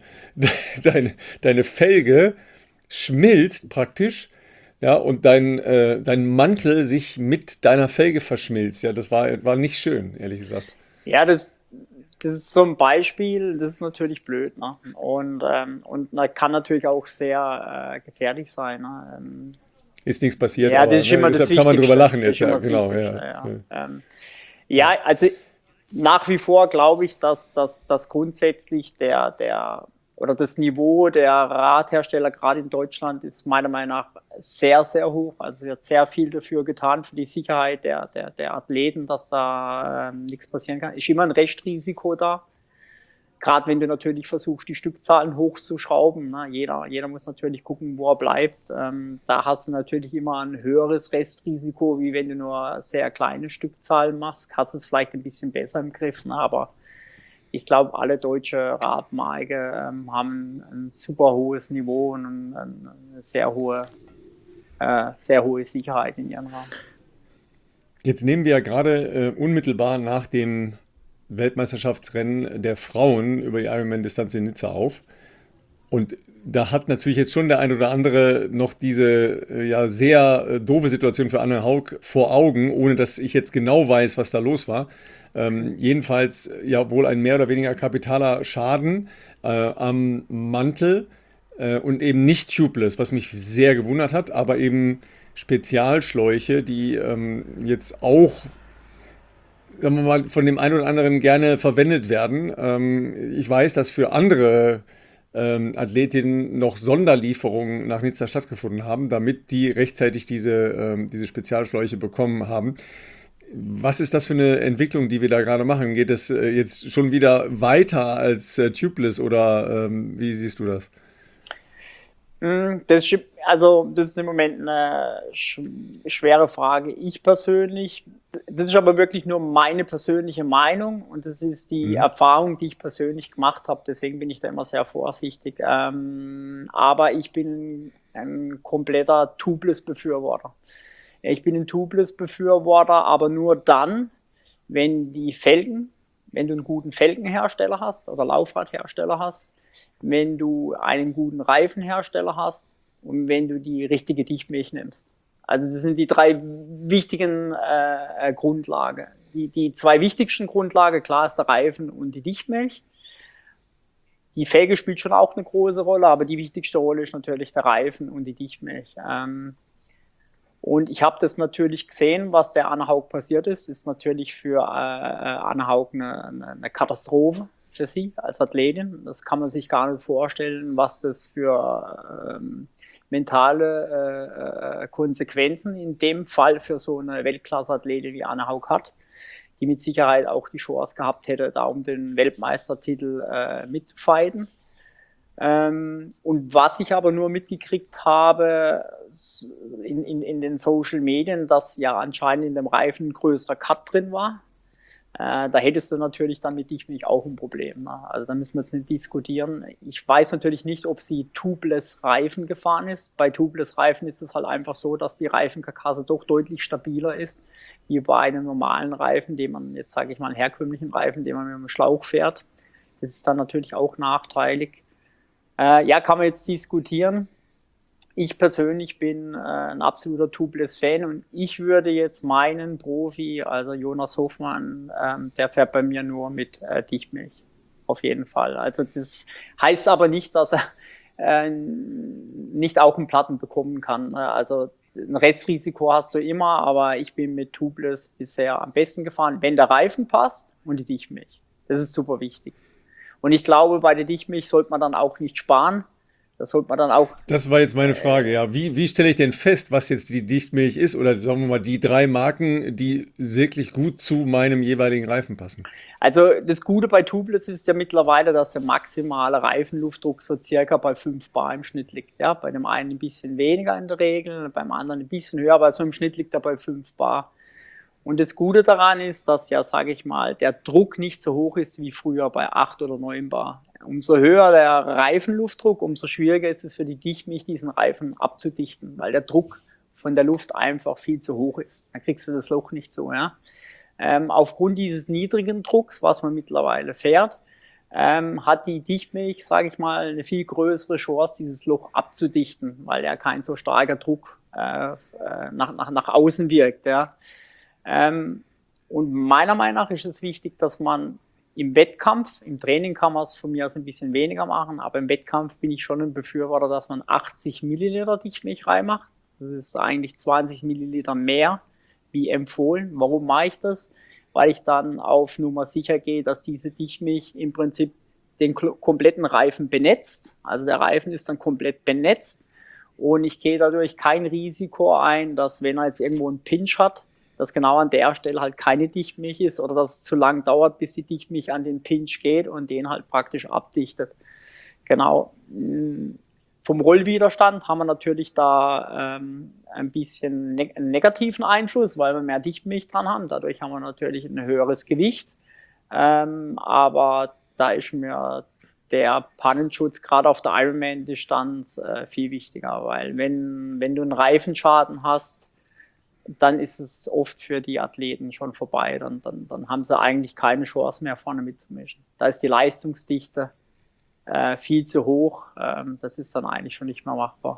Felge schmilzt praktisch, ja, und dein Mantel sich mit deiner Felge verschmilzt. Ja, das war nicht schön, ehrlich gesagt. Ja, das ist so ein Beispiel, das ist natürlich blöd, ne? Und kann natürlich auch sehr gefährlich sein, ne? Ist nichts passiert, ja, aber das ist immer das deshalb kann man drüber lachen jetzt, ja, genau. Ja, also nach wie vor glaube ich, dass grundsätzlich das Niveau der Radhersteller gerade in Deutschland ist meiner Meinung nach sehr, sehr hoch. Also wird sehr viel dafür getan für die Sicherheit der Athleten, dass da nichts passieren kann. Ist immer ein Restrisiko da. Gerade wenn du natürlich versuchst, die Stückzahlen hochzuschrauben. Ne? Jeder muss natürlich gucken, wo er bleibt. Da hast du natürlich immer ein höheres Restrisiko, wie wenn du nur sehr kleine Stückzahlen machst. Hast es vielleicht ein bisschen besser im Griff, ne? Aber ich glaube, alle deutsche Radmarken haben ein super hohes Niveau und eine sehr hohe Sicherheit in ihren Rahmen. Jetzt nehmen wir ja gerade unmittelbar nach dem Weltmeisterschaftsrennen der Frauen über die Ironman-Distanz in Nizza auf. Und da hat natürlich jetzt schon der ein oder andere noch diese sehr doofe Situation für Anne Haug vor Augen, ohne dass ich jetzt genau weiß, was da los war. Jedenfalls ja wohl ein mehr oder weniger kapitaler Schaden am Mantel und eben nicht tubeless, was mich sehr gewundert hat, aber eben Spezialschläuche, die jetzt auch, sagen wir mal, von dem einen oder anderen gerne verwendet werden. Ich weiß, dass für andere Athletinnen noch Sonderlieferungen nach Nizza stattgefunden haben, damit die rechtzeitig diese Spezialschläuche bekommen haben. Was ist das für eine Entwicklung, die wir da gerade machen? Geht es jetzt schon wieder weiter als Tubeless oder wie siehst du das? Das ist im Moment eine schwere Frage. Ich persönlich, das ist aber wirklich nur meine persönliche Meinung und das ist die Erfahrung, die ich persönlich gemacht habe. Deswegen bin ich da immer sehr vorsichtig. Aber ich bin ein kompletter Tubeless-Befürworter. Ich bin ein Tubeless-Befürworter, aber nur dann, wenn du einen guten Felgenhersteller hast oder Laufradhersteller hast, wenn du einen guten Reifenhersteller hast und wenn du die richtige Dichtmilch nimmst. Also das sind die drei wichtigen Grundlagen. Die zwei wichtigsten Grundlagen, klar ist der Reifen und die Dichtmilch. Die Felge spielt schon auch eine große Rolle, aber die wichtigste Rolle ist natürlich der Reifen und die Dichtmilch. Und ich habe das natürlich gesehen, was der Anne Haug passiert ist. Ist natürlich für Anne Haug eine Katastrophe für sie als Athletin. Das kann man sich gar nicht vorstellen, was das für mentale Konsequenzen in dem Fall für so eine Weltklasse-Athletin wie Anne Haug hat, die mit Sicherheit auch die Chance gehabt hätte, da um den Weltmeistertitel mitzufighten. Und was ich aber nur mitgekriegt habe in den Social Medien, dass ja anscheinend in dem Reifen ein größerer Cut drin war. Da hättest du natürlich dann mit Dichtmilch auch ein Problem. Ne? Also da müssen wir jetzt nicht diskutieren. Ich weiß natürlich nicht, ob sie Tubeless Reifen gefahren ist. Bei Tubeless Reifen ist es halt einfach so, dass die Reifenkarkasse doch deutlich stabiler ist, wie bei einem normalen Reifen, den man jetzt, sage ich mal, einen herkömmlichen Reifen, den man mit einem Schlauch fährt. Das ist dann natürlich auch nachteilig. Ja, kann man jetzt diskutieren. Ich persönlich bin ein absoluter Tubeless-Fan und ich würde jetzt meinen Profi, also Jonas Hofmann, der fährt bei mir nur mit Dichtmilch. Auf jeden Fall. Also das heißt aber nicht, dass er nicht auch einen Platten bekommen kann. Also ein Restrisiko hast du immer, aber ich bin mit Tubeless bisher am besten gefahren, wenn der Reifen passt und die Dichtmilch. Das ist super wichtig. Und ich glaube, bei der Dichtmilch sollte man dann auch nicht sparen. Das sollte man dann auch. Das war jetzt meine Frage, ja. Wie stelle ich denn fest, was jetzt die Dichtmilch ist? Oder sagen wir mal, die 3 Marken, die wirklich gut zu meinem jeweiligen Reifen passen? Also das Gute bei Tubeless ist ja mittlerweile, dass der maximale Reifenluftdruck so circa bei 5 Bar im Schnitt liegt. Ja, bei dem einen ein bisschen weniger in der Regel, beim anderen ein bisschen höher, aber so im Schnitt liegt er bei 5 Bar. Und das Gute daran ist, dass ja, sage ich mal, der Druck nicht so hoch ist wie früher bei 8 oder 9 Bar. Umso höher der Reifenluftdruck, umso schwieriger ist es für die Dichtmilch, diesen Reifen abzudichten, weil der Druck von der Luft einfach viel zu hoch ist. Dann kriegst du das Loch nicht so. Ja? Aufgrund dieses niedrigen Drucks, was man mittlerweile fährt, hat die Dichtmilch, sage ich mal, eine viel größere Chance, dieses Loch abzudichten, weil ja kein so starker Druck nach außen wirkt. Ja? Und meiner Meinung nach ist es wichtig, dass man im Wettkampf, im Training kann man es von mir aus ein bisschen weniger machen, aber im Wettkampf bin ich schon ein Befürworter, dass man 80 Milliliter Dichtmilch reinmacht. Das ist eigentlich 20 Milliliter mehr wie empfohlen. Warum mache ich das? Weil ich dann auf Nummer sicher gehe, dass diese Dichtmilch im Prinzip den kompletten Reifen benetzt. Also der Reifen ist dann komplett benetzt und ich gehe dadurch kein Risiko ein, dass wenn er jetzt irgendwo einen Pinch hat, dass genau an der Stelle halt keine Dichtmilch ist oder dass es zu lang dauert, bis die Dichtmilch an den Pinch geht und den halt praktisch abdichtet. Genau. Vom Rollwiderstand haben wir natürlich da ein bisschen einen negativen Einfluss, weil wir mehr Dichtmilch dran haben. Dadurch haben wir natürlich ein höheres Gewicht. Aber da ist mir der Pannenschutz gerade auf der Ironman-Distanz viel wichtiger, weil wenn du einen Reifenschaden hast, dann ist es oft für die Athleten schon vorbei. Dann haben sie eigentlich keine Chance mehr, vorne mitzumischen. Da ist die Leistungsdichte viel zu hoch. Das ist dann eigentlich schon nicht mehr machbar.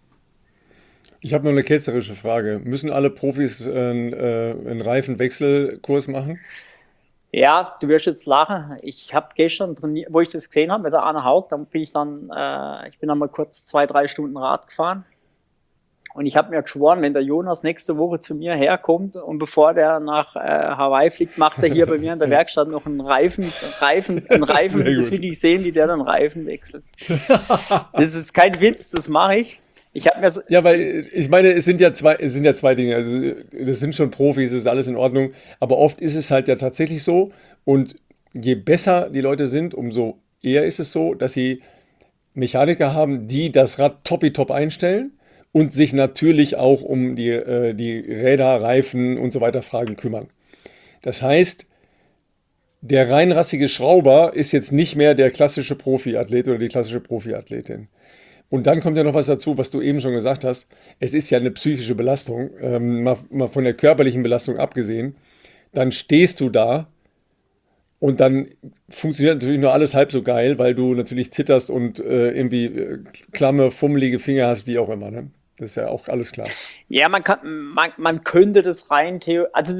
Ich habe noch eine ketzerische Frage. Müssen alle Profis einen Reifenwechselkurs machen? Ja, du wirst jetzt lachen. Ich habe gestern trainiert, wo ich das gesehen habe mit der Anne Haug, dann bin ich dann mal kurz 2-3 Stunden Rad gefahren. Und ich habe mir geschworen, wenn der Jonas nächste Woche zu mir herkommt und bevor der nach Hawaii fliegt, macht er hier bei mir in der Werkstatt noch einen Reifen. Das will ich sehen, wie der dann Reifen wechselt. Das ist kein Witz, das mache ich. Ja, weil ich meine, es sind ja zwei Dinge. Also das sind schon Profis, es ist alles in Ordnung. Aber oft ist es halt ja tatsächlich so. Und je besser die Leute sind, umso eher ist es so, dass sie Mechaniker haben, die das Rad tippitopp einstellen und sich natürlich auch um die Räder, Reifen und so weiter Fragen kümmern. Das heißt, der reinrassige Schrauber ist jetzt nicht mehr der klassische Profiathlet oder die klassische Profiathletin. Und dann kommt ja noch was dazu, was du eben schon gesagt hast. Es ist ja eine psychische Belastung, mal von der körperlichen Belastung abgesehen. Dann stehst du da und dann funktioniert natürlich nur alles halb so geil, weil du natürlich zitterst und irgendwie klamme, fummelige Finger hast, wie auch immer. Ne? Das ist ja auch alles klar. Ja, man könnte das rein also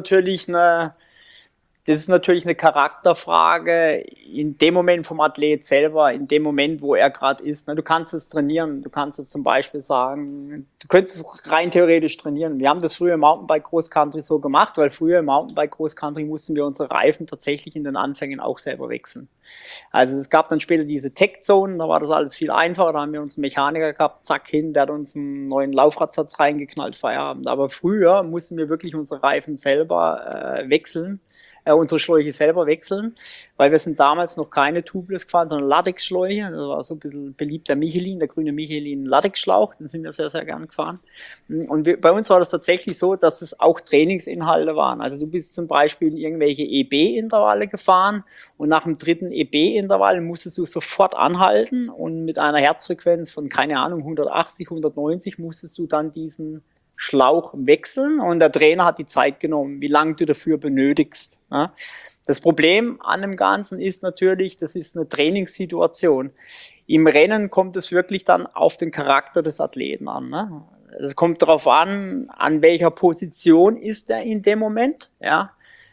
das ist natürlich eine Charakterfrage in dem Moment vom Athlet selber, in dem Moment, wo er gerade ist. Du kannst es trainieren. Du kannst es zum Beispiel sagen, du könntest es rein theoretisch trainieren. Wir haben das früher im Mountainbike Cross Country so gemacht, weil früher im Mountainbike Cross Country mussten wir unsere Reifen tatsächlich in den Anfängen auch selber wechseln. Also es gab dann später diese Tech-Zonen, da war das alles viel einfacher. Da haben wir unseren Mechaniker gehabt, zack hin, der hat uns einen neuen Laufradsatz reingeknallt, Feierabend. Aber früher mussten wir wirklich unsere Reifen selber wechseln. Unsere Schläuche selber wechseln, weil wir sind damals noch keine Tubeless gefahren, sondern Latex-Schläuche. Das war so ein bisschen beliebter Michelin, der grüne Michelin Latex-Schlauch, den sind wir sehr, sehr gern gefahren. Und bei uns war das tatsächlich so, dass es auch Trainingsinhalte waren. Also du bist zum Beispiel in irgendwelche EB-Intervalle gefahren und nach dem dritten EB-Intervall musstest du sofort anhalten und mit einer Herzfrequenz von, keine Ahnung, 180, 190 musstest du dann diesen Schlauch wechseln und der Trainer hat die Zeit genommen, wie lange du dafür benötigst. Das Problem an dem Ganzen ist natürlich, das ist eine Trainingssituation. Im Rennen kommt es wirklich dann auf den Charakter des Athleten an. Es kommt darauf an welcher Position ist er in dem Moment. Ja.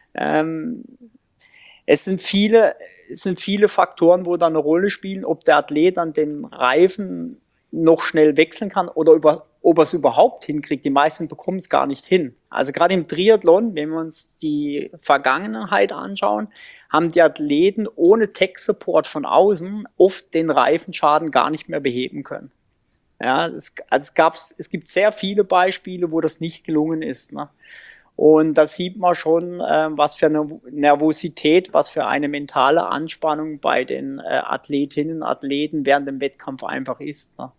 Es sind viele Faktoren, wo da eine Rolle spielen, ob der Athlet an den Reifen noch schnell wechseln kann oder ob er es überhaupt hinkriegt. Die meisten bekommen es gar nicht hin. Also gerade im Triathlon, wenn wir uns die Vergangenheit anschauen, haben die Athleten ohne Tech-Support von außen oft den Reifenschaden gar nicht mehr beheben können. Ja, es gibt sehr viele Beispiele, wo das nicht gelungen ist. Ne? Und da sieht man schon, was für eine Nervosität, was für eine mentale Anspannung bei den Athletinnen und Athleten während dem Wettkampf einfach ist. Ne?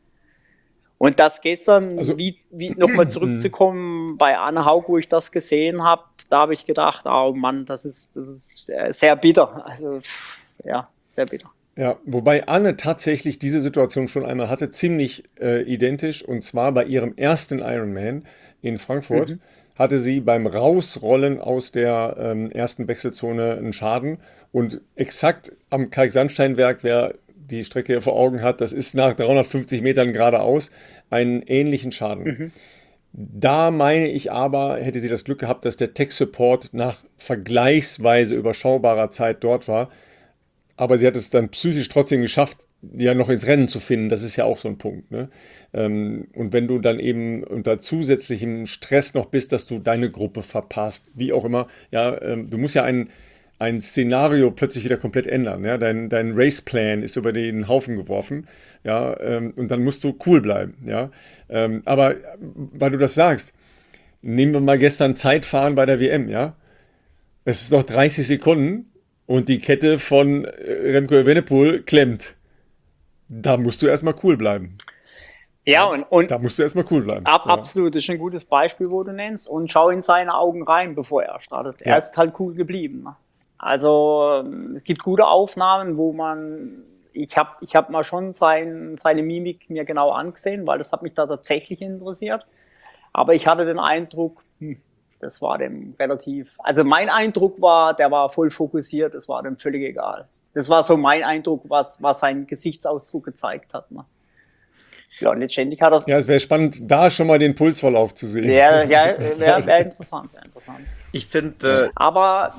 Und das gestern, also, wie nochmal zurückzukommen bei Anne Haug, wo ich das gesehen habe, da habe ich gedacht, oh Mann, das ist sehr bitter. Also ja, sehr bitter. Ja, wobei Anne tatsächlich diese Situation schon einmal hatte, ziemlich identisch, und zwar bei ihrem ersten Ironman in Frankfurt. Hatte sie beim Rausrollen aus der ersten Wechselzone einen Schaden und exakt am Kalksandsteinwerk, wer die Strecke hier vor Augen hat, das ist nach 350 Metern geradeaus, einen ähnlichen Schaden. Da meine ich aber, hätte sie das Glück gehabt, dass der Tech-Support nach vergleichsweise überschaubarer Zeit dort war, aber sie hat es dann psychisch trotzdem geschafft, ja noch ins Rennen zu finden. Das ist ja auch so ein Punkt. Ne? Und wenn du dann eben unter zusätzlichem Stress noch bist, dass du deine Gruppe verpasst, wie auch immer, ja, du musst ja ein Szenario plötzlich wieder komplett ändern. Ja? Dein Raceplan ist über den Haufen geworfen, ja, und dann musst du cool bleiben. Ja? Aber weil du das sagst, nehmen wir mal gestern Zeitfahren bei der WM. Ja? Es ist noch 30 Sekunden und die Kette von Remco Evenepoel klemmt. Da musst du erstmal cool bleiben. Ja, und da musst du erstmal cool bleiben. Absolut, das ist ein gutes Beispiel, wo du nennst. Und schau in seine Augen rein, bevor er startet. Er ist halt cool geblieben. Also es gibt gute Aufnahmen, wo ich hab mal schon seine Mimik mir genau angesehen, weil das hat mich da tatsächlich interessiert. Aber ich hatte den Eindruck, das war dem relativ, also mein Eindruck war, der war voll fokussiert, das war dem völlig egal. Das war so mein Eindruck, was sein Gesichtsausdruck gezeigt hat. Ne? Ja, und letztendlich hat das... Ja, es wäre spannend, da schon mal den Pulsverlauf zu sehen. Ja, wäre interessant, Ich finde... aber...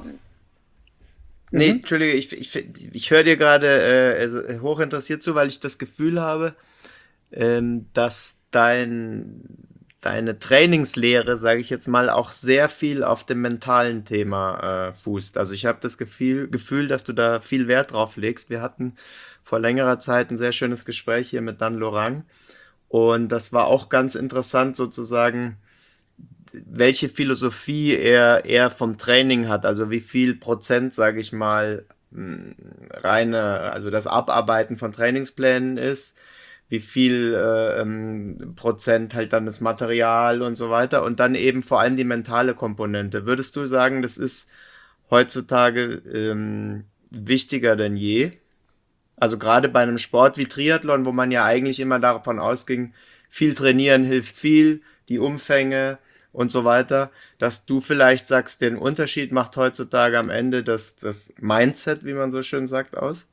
Nee, Entschuldige, ich höre dir gerade hochinteressiert zu, weil ich das Gefühl habe, dass deine Trainingslehre, sage ich jetzt mal, auch sehr viel auf dem mentalen Thema fußt. Also ich habe das Gefühl, dass du da viel Wert drauf legst. Wir hatten vor längerer Zeit ein sehr schönes Gespräch hier mit Dan Lorang und das war auch ganz interessant sozusagen, welche Philosophie er vom Training hat, also wie viel Prozent, sage ich mal, also das Abarbeiten von Trainingsplänen ist, wie viel Prozent halt dann das Material und so weiter und dann eben vor allem die mentale Komponente. Würdest du sagen, das ist heutzutage wichtiger denn je? Also gerade bei einem Sport wie Triathlon, wo man ja eigentlich immer davon ausging, viel trainieren hilft viel, die Umfänge und so weiter, dass du vielleicht sagst, den Unterschied macht heutzutage am Ende das Mindset, wie man so schön sagt, aus?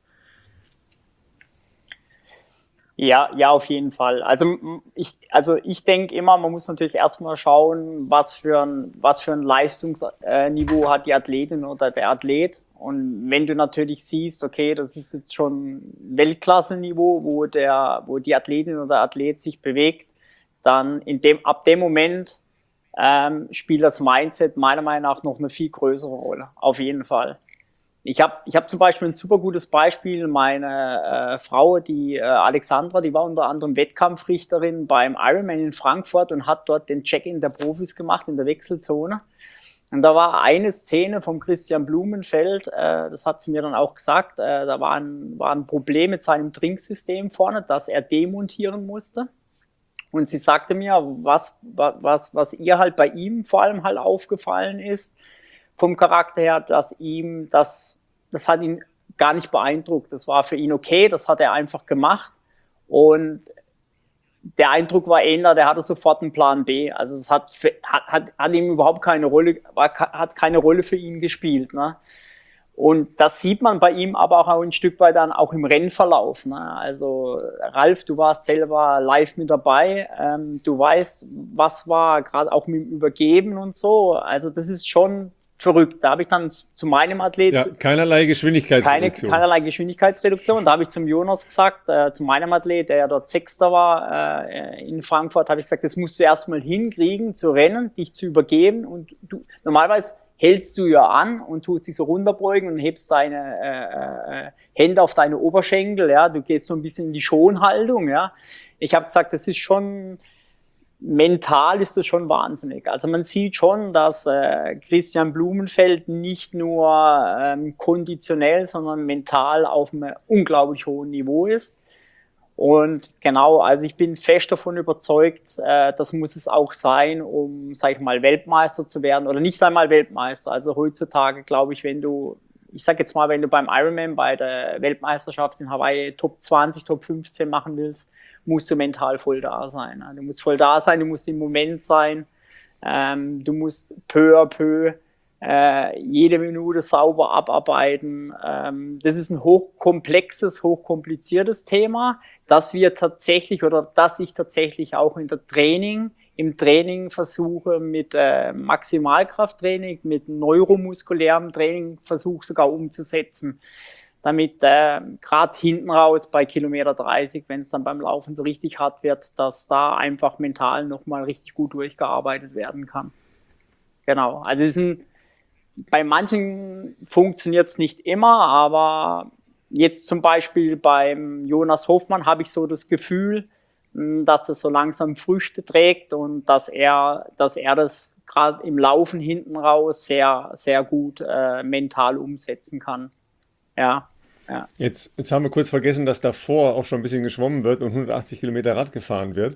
Ja, auf jeden Fall. Also ich denke immer, man muss natürlich erstmal schauen, was für ein Leistungsniveau hat die Athletin oder der Athlet. Und wenn du natürlich siehst, okay, das ist jetzt schon Weltklasse-Niveau, wo die Athletin oder der Athlet sich bewegt, dann ab dem Moment spielt das Mindset meiner Meinung nach noch eine viel größere Rolle. Auf jeden Fall. Ich hab zum Beispiel ein super gutes Beispiel. Meine Frau, die Alexandra, die war unter anderem Wettkampfrichterin beim Ironman in Frankfurt und hat dort den Check-in der Profis gemacht in der Wechselzone. Und da war eine Szene vom Christian Blumenfeld, das hat sie mir dann auch gesagt, da war ein Problem mit seinem Trinksystem vorne, das er demontieren musste. Und sie sagte mir, was ihr halt bei ihm vor allem halt aufgefallen ist, vom Charakter her, das hat ihn gar nicht beeindruckt. Das war für ihn okay, das hat er einfach gemacht. Und der Eindruck war eher, der hatte sofort einen Plan B. Also es hat ihm überhaupt keine Rolle, hat keine Rolle für ihn gespielt, ne? Und das sieht man bei ihm aber auch ein Stück weit dann auch im Rennverlauf, ne? Also Ralf, du warst selber live mit dabei, du weißt, was war gerade auch mit dem Übergeben und so. Also das ist schon verrückt. Da habe ich dann zu meinem Athlet... Ja, keinerlei Geschwindigkeitsreduktion. Keinerlei Geschwindigkeitsreduktion. Da habe ich zum Jonas gesagt, zu meinem Athlet, der ja dort Sechster war in Frankfurt, habe ich gesagt, das musst du erstmal hinkriegen, zu rennen, dich zu übergeben. Und du normalerweise hältst du ja an und tust dich so runterbeugen und hebst deine Hände auf deine Oberschenkel. Ja, du gehst so ein bisschen in die Schonhaltung. Ja, ich habe gesagt, das ist schon... Mental ist das schon wahnsinnig. Also man sieht schon, dass Christian Blumenfeld nicht nur konditionell, sondern mental auf einem unglaublich hohen Niveau ist. Und genau, also ich bin fest davon überzeugt, das muss es auch sein, um, sag ich mal, Weltmeister zu werden oder nicht einmal Weltmeister. Also heutzutage, glaube ich, wenn du beim Ironman bei der Weltmeisterschaft in Hawaii Top 20, Top 15 machen willst, musst du mental voll da sein. Du musst voll da sein, du musst im Moment sein, du musst peu à peu jede Minute sauber abarbeiten. Das ist ein hochkomplexes, hochkompliziertes Thema, das ich tatsächlich auch im Training versuche, mit Maximalkrafttraining, mit neuromuskulärem Training versuche sogar umzusetzen, damit gerade hinten raus bei Kilometer 30, wenn es dann beim Laufen so richtig hart wird, dass da einfach mental nochmal richtig gut durchgearbeitet werden kann. Genau, also bei manchen funktioniert es nicht immer, aber jetzt zum Beispiel beim Jonas Hoffmann habe ich so das Gefühl, dass das so langsam Früchte trägt und dass er das gerade im Laufen hinten raus sehr, sehr gut mental umsetzen kann. Ja. Ja. Jetzt haben wir kurz vergessen, dass davor auch schon ein bisschen geschwommen wird und 180 Kilometer Rad gefahren wird.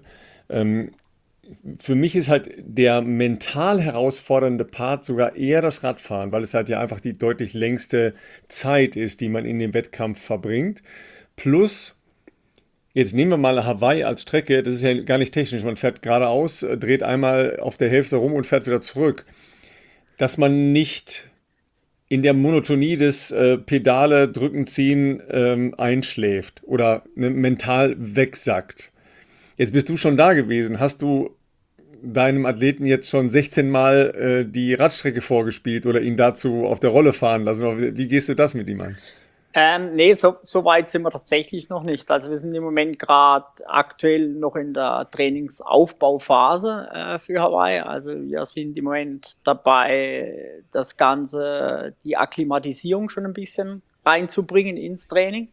Für mich ist halt der mental herausfordernde Part sogar eher das Radfahren, weil es halt ja einfach die deutlich längste Zeit ist, die man in dem Wettkampf verbringt. Plus, jetzt nehmen wir mal Hawaii als Strecke, das ist ja gar nicht technisch, man fährt geradeaus, dreht einmal auf der Hälfte rum und fährt wieder zurück. Dass man nicht in der Monotonie des Pedale drücken, ziehen einschläft oder mental wegsackt. Jetzt bist du schon da gewesen. Hast du deinem Athleten jetzt schon 16 Mal die Radstrecke vorgespielt oder ihn dazu auf der Rolle fahren lassen? Wie gehst du das mit ihm an? Nee, so weit sind wir tatsächlich noch nicht. Also wir sind im Moment gerade aktuell noch in der Trainingsaufbauphase für Hawaii. Also wir sind im Moment dabei, das Ganze, die Akklimatisierung schon ein bisschen reinzubringen ins Training.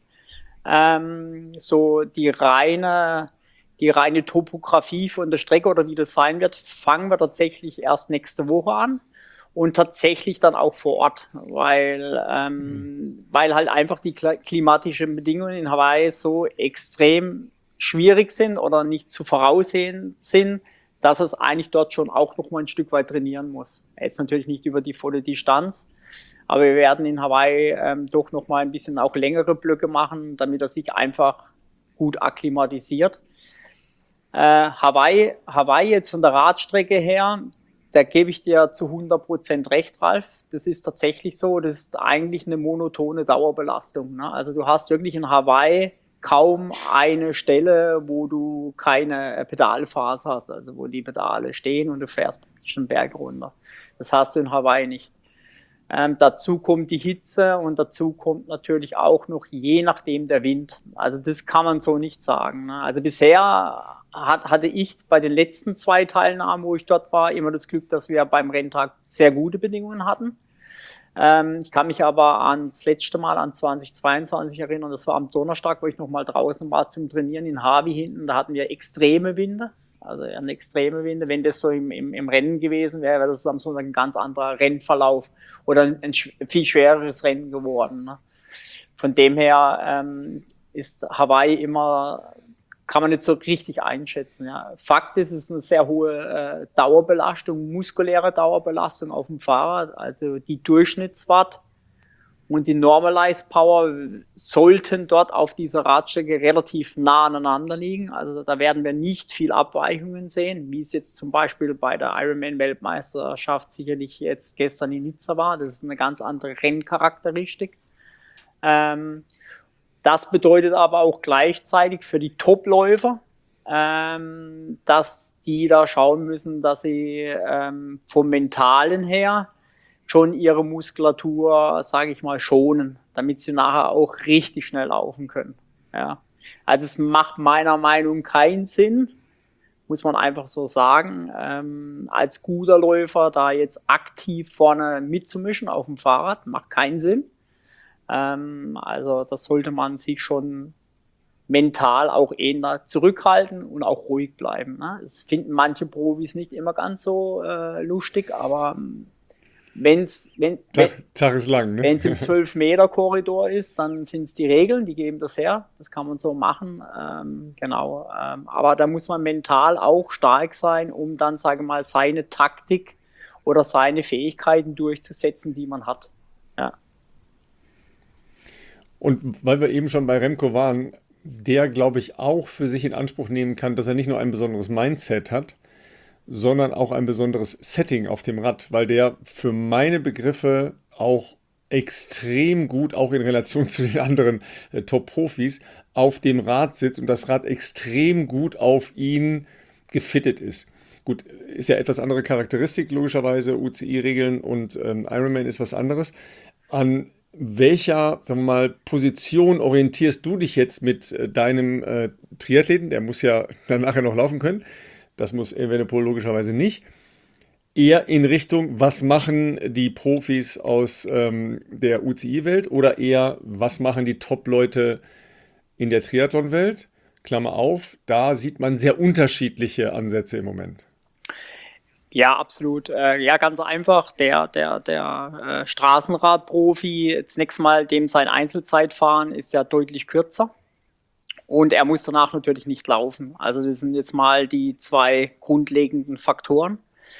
So die reine Topografie von der Strecke oder wie das sein wird, fangen wir tatsächlich erst nächste Woche an. Und tatsächlich dann auch vor Ort, weil halt einfach die klimatischen Bedingungen in Hawaii so extrem schwierig sind oder nicht zu voraussehen sind, dass es eigentlich dort schon auch noch mal ein Stück weit trainieren muss. Jetzt natürlich nicht über die volle Distanz, aber wir werden in Hawaii doch noch mal ein bisschen auch längere Blöcke machen, damit er sich einfach gut akklimatisiert. Hawaii jetzt von der Radstrecke her, da gebe ich dir zu 100% recht, Ralf. Das ist tatsächlich so. Das ist eigentlich eine monotone Dauerbelastung, ne? Also du hast wirklich in Hawaii kaum eine Stelle, wo du keine Pedalphase hast, also wo die Pedale stehen und du fährst praktisch den Berg runter. Das hast du in Hawaii nicht. Dazu kommt die Hitze und dazu kommt natürlich auch noch je nachdem der Wind. Also das kann man so nicht sagen, ne? Also bisher hatte ich bei den letzten 2 Teilnahmen, wo ich dort war, immer das Glück, dass wir beim Renntag sehr gute Bedingungen hatten. Ich kann mich aber ans letzte Mal, an 2022 erinnern, das war am Donnerstag, wo ich nochmal draußen war zum Trainieren in Hawi hinten, da hatten wir extreme Winde. Also eine extreme Winde. Wenn das so im Rennen gewesen wäre, wäre das am Sonntag ein ganz anderer Rennverlauf oder ein viel schwereres Rennen geworden, ne? Von dem her ist Hawaii immer, kann man nicht so richtig einschätzen. Ja. Fakt ist, es ist eine sehr hohe Dauerbelastung, muskuläre Dauerbelastung auf dem Fahrrad. Also die Durchschnittswatt und die Normalized Power sollten dort auf dieser Radstrecke relativ nah aneinander liegen. Also da werden wir nicht viel Abweichungen sehen, wie es jetzt zum Beispiel bei der Ironman-Weltmeisterschaft sicherlich jetzt gestern in Nizza war. Das ist eine ganz andere Renncharakteristik. Das bedeutet aber auch gleichzeitig für die Topläufer, dass die da schauen müssen, dass sie vom Mentalen her schon ihre Muskulatur, sage ich mal, schonen, damit sie nachher auch richtig schnell laufen können. Ja. Also es macht meiner Meinung nach keinen Sinn, muss man einfach so sagen, als guter Läufer da jetzt aktiv vorne mitzumischen auf dem Fahrrad, macht keinen Sinn. Also das sollte man sich schon mental auch eher zurückhalten und auch ruhig bleiben, ne? Das finden manche Profis nicht immer ganz so lustig, aber Tag ist lang, ne? Wenn es im 12-Meter-Korridor ist, dann sind es die Regeln, die geben das her. Das kann man so machen, genau. Aber da muss man mental auch stark sein, um dann, sage ich mal, seine Taktik oder seine Fähigkeiten durchzusetzen, die man hat. Ja. Und weil wir eben schon bei Remco waren, der, glaube ich, auch für sich in Anspruch nehmen kann, dass er nicht nur ein besonderes Mindset hat, sondern auch ein besonderes Setting auf dem Rad, weil der für meine Begriffe auch extrem gut, auch in Relation zu den anderen Top-Profis, auf dem Rad sitzt und das Rad extrem gut auf ihn gefittet ist. Gut, ist ja etwas andere Charakteristik, logischerweise, UCI-Regeln und Ironman ist was anderes. An welcher, sagen wir mal, Position orientierst du dich jetzt mit deinem Triathleten? Der muss ja dann nachher noch laufen können. Das muss Evenepoel logischerweise nicht. Eher in Richtung, was machen die Profis aus der UCI-Welt oder eher, was machen die Top-Leute in der Triathlon-Welt? Klammer auf, da sieht man sehr unterschiedliche Ansätze im Moment. Ja, absolut. Ja, ganz einfach. Der Straßenradprofi, zunächst mal, dem sein Einzelzeitfahren ist ja deutlich kürzer. Und er muss danach natürlich nicht laufen. Also das sind jetzt mal die 2 grundlegenden Faktoren.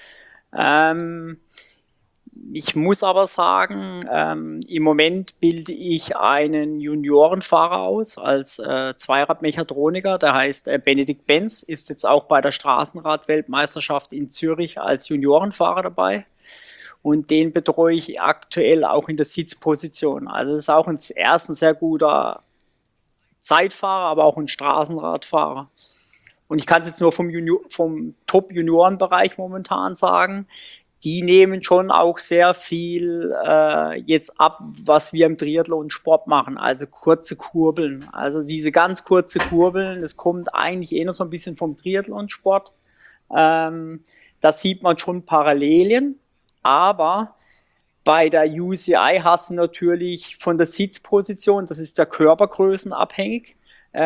Ich muss aber sagen, im Moment bilde ich einen Juniorenfahrer aus als Zweiradmechatroniker. Der heißt Benedikt Benz, ist jetzt auch bei der Straßenrad-Weltmeisterschaft in Zürich als Juniorenfahrer dabei. Und den betreue ich aktuell auch in der Sitzposition. Also es ist auch ein sehr guter Zeitfahrer, aber auch ein Straßenradfahrer. Und ich kann es jetzt nur vom Top-Juniorenbereich momentan sagen. die nehmen schon auch sehr viel jetzt ab, was wir im Triathlon-Sport machen, also kurze Kurbeln. Also diese ganz kurze Kurbeln, das kommt eigentlich eher so ein bisschen vom Triathlon-Sport. Da sieht man schon Parallelien, aber bei der UCI hast du natürlich von der Sitzposition, das ist der Körpergrößen abhängig,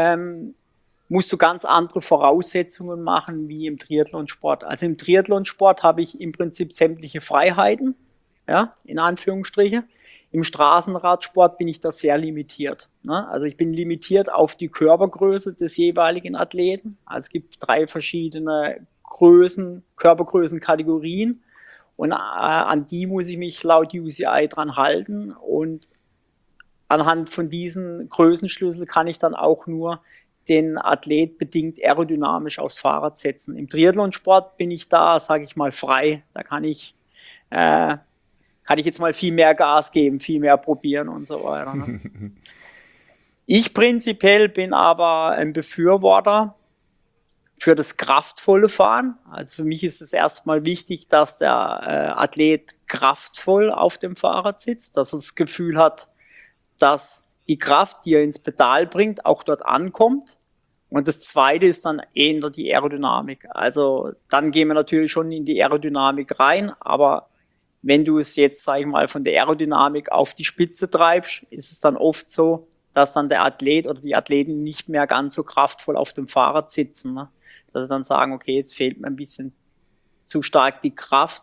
musst du ganz andere Voraussetzungen machen wie im Triathlonsport. Also im Triathlonsport habe ich im Prinzip sämtliche Freiheiten, ja, in Anführungsstriche. Im Straßenradsport bin ich da sehr limitiert. Ne? Also ich bin limitiert auf die Körpergröße des jeweiligen Athleten. Also es gibt 3 verschiedene Körpergrößenkategorien und an die muss ich mich laut UCI dran halten und anhand von diesen Größenschlüssel kann ich dann auch nur den Athlet bedingt aerodynamisch aufs Fahrrad setzen. Im Triathlonsport bin ich da, sage ich mal, frei. Da kann ich jetzt mal viel mehr Gas geben, viel mehr probieren und so weiter. Ne? Ich prinzipiell bin aber ein Befürworter für das kraftvolle Fahren. Also für mich ist es erstmal wichtig, dass der Athlet kraftvoll auf dem Fahrrad sitzt, dass er das Gefühl hat, dass die Kraft, die er ins Pedal bringt, auch dort ankommt. Und das Zweite ist dann eher die Aerodynamik. Also dann gehen wir natürlich schon in die Aerodynamik rein, aber wenn du es jetzt, sag ich mal, von der Aerodynamik auf die Spitze treibst, ist es dann oft so, dass dann der Athlet oder die Athletin nicht mehr ganz so kraftvoll auf dem Fahrrad sitzen. Ne? Dass sie dann sagen, okay, jetzt fehlt mir ein bisschen zu stark die Kraft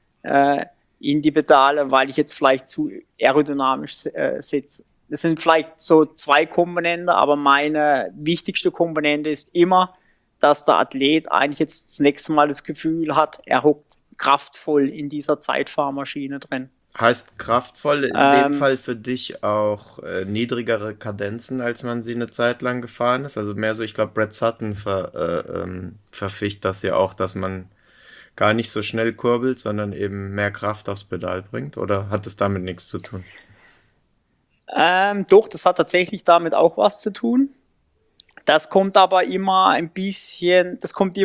in die Pedale, weil ich jetzt vielleicht zu aerodynamisch sitze. Das sind vielleicht so 2 Komponenten, aber meine wichtigste Komponente ist immer, dass der Athlet eigentlich jetzt das nächste Mal das Gefühl hat, er hockt kraftvoll in dieser Zeitfahrmaschine drin. Heißt kraftvoll in dem Fall für dich auch niedrigere Kadenzen, als man sie eine Zeit lang gefahren ist? Also mehr so, ich glaube, Brad Sutton verficht das ja auch, dass man gar nicht so schnell kurbelt, sondern eben mehr Kraft aufs Pedal bringt? Oder hat es damit nichts zu tun? Doch, das hat tatsächlich damit auch was zu tun. Das kommt aber immer ein bisschen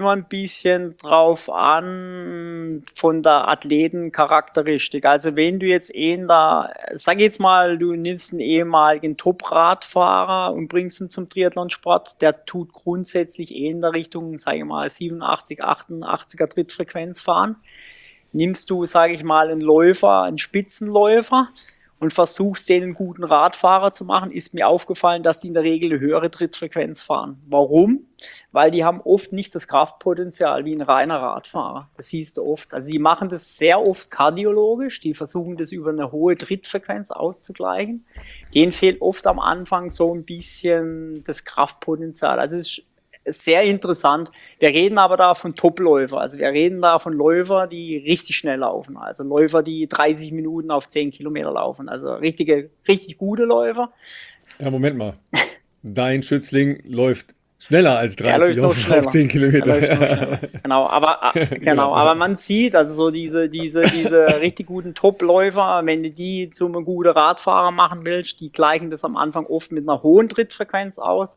drauf an von der Athletencharakteristik. Also wenn du jetzt sag jetzt mal, du nimmst einen ehemaligen Top-Radfahrer und bringst ihn zum Triathlonsport, der tut grundsätzlich in der Richtung, sag ich mal, 87, 88er Trittfrequenz fahren. Nimmst du, sag ich mal, einen Spitzenläufer, und versuchst, den einen guten Radfahrer zu machen, ist mir aufgefallen, dass die in der Regel eine höhere Trittfrequenz fahren. Warum? Weil die haben oft nicht das Kraftpotenzial wie ein reiner Radfahrer. Das siehst du oft. Also die machen das sehr oft kardiologisch, die versuchen das über eine hohe Trittfrequenz auszugleichen. Denen fehlt oft am Anfang so ein bisschen das Kraftpotenzial. Also es ist sehr interessant. Wir reden aber da von Topläufer. Also wir reden da von Läufer, die richtig schnell laufen. Also Läufer, die 30 Minuten auf 10 Kilometer laufen. Also richtig gute Läufer. Ja, Moment mal. Dein Schützling läuft schneller als 30 auf 10 Kilometer. Genau, aber man sieht, also so diese richtig guten Topläufer, wenn du die zu einem guten Radfahrer machen willst, die gleichen das am Anfang oft mit einer hohen Trittfrequenz aus.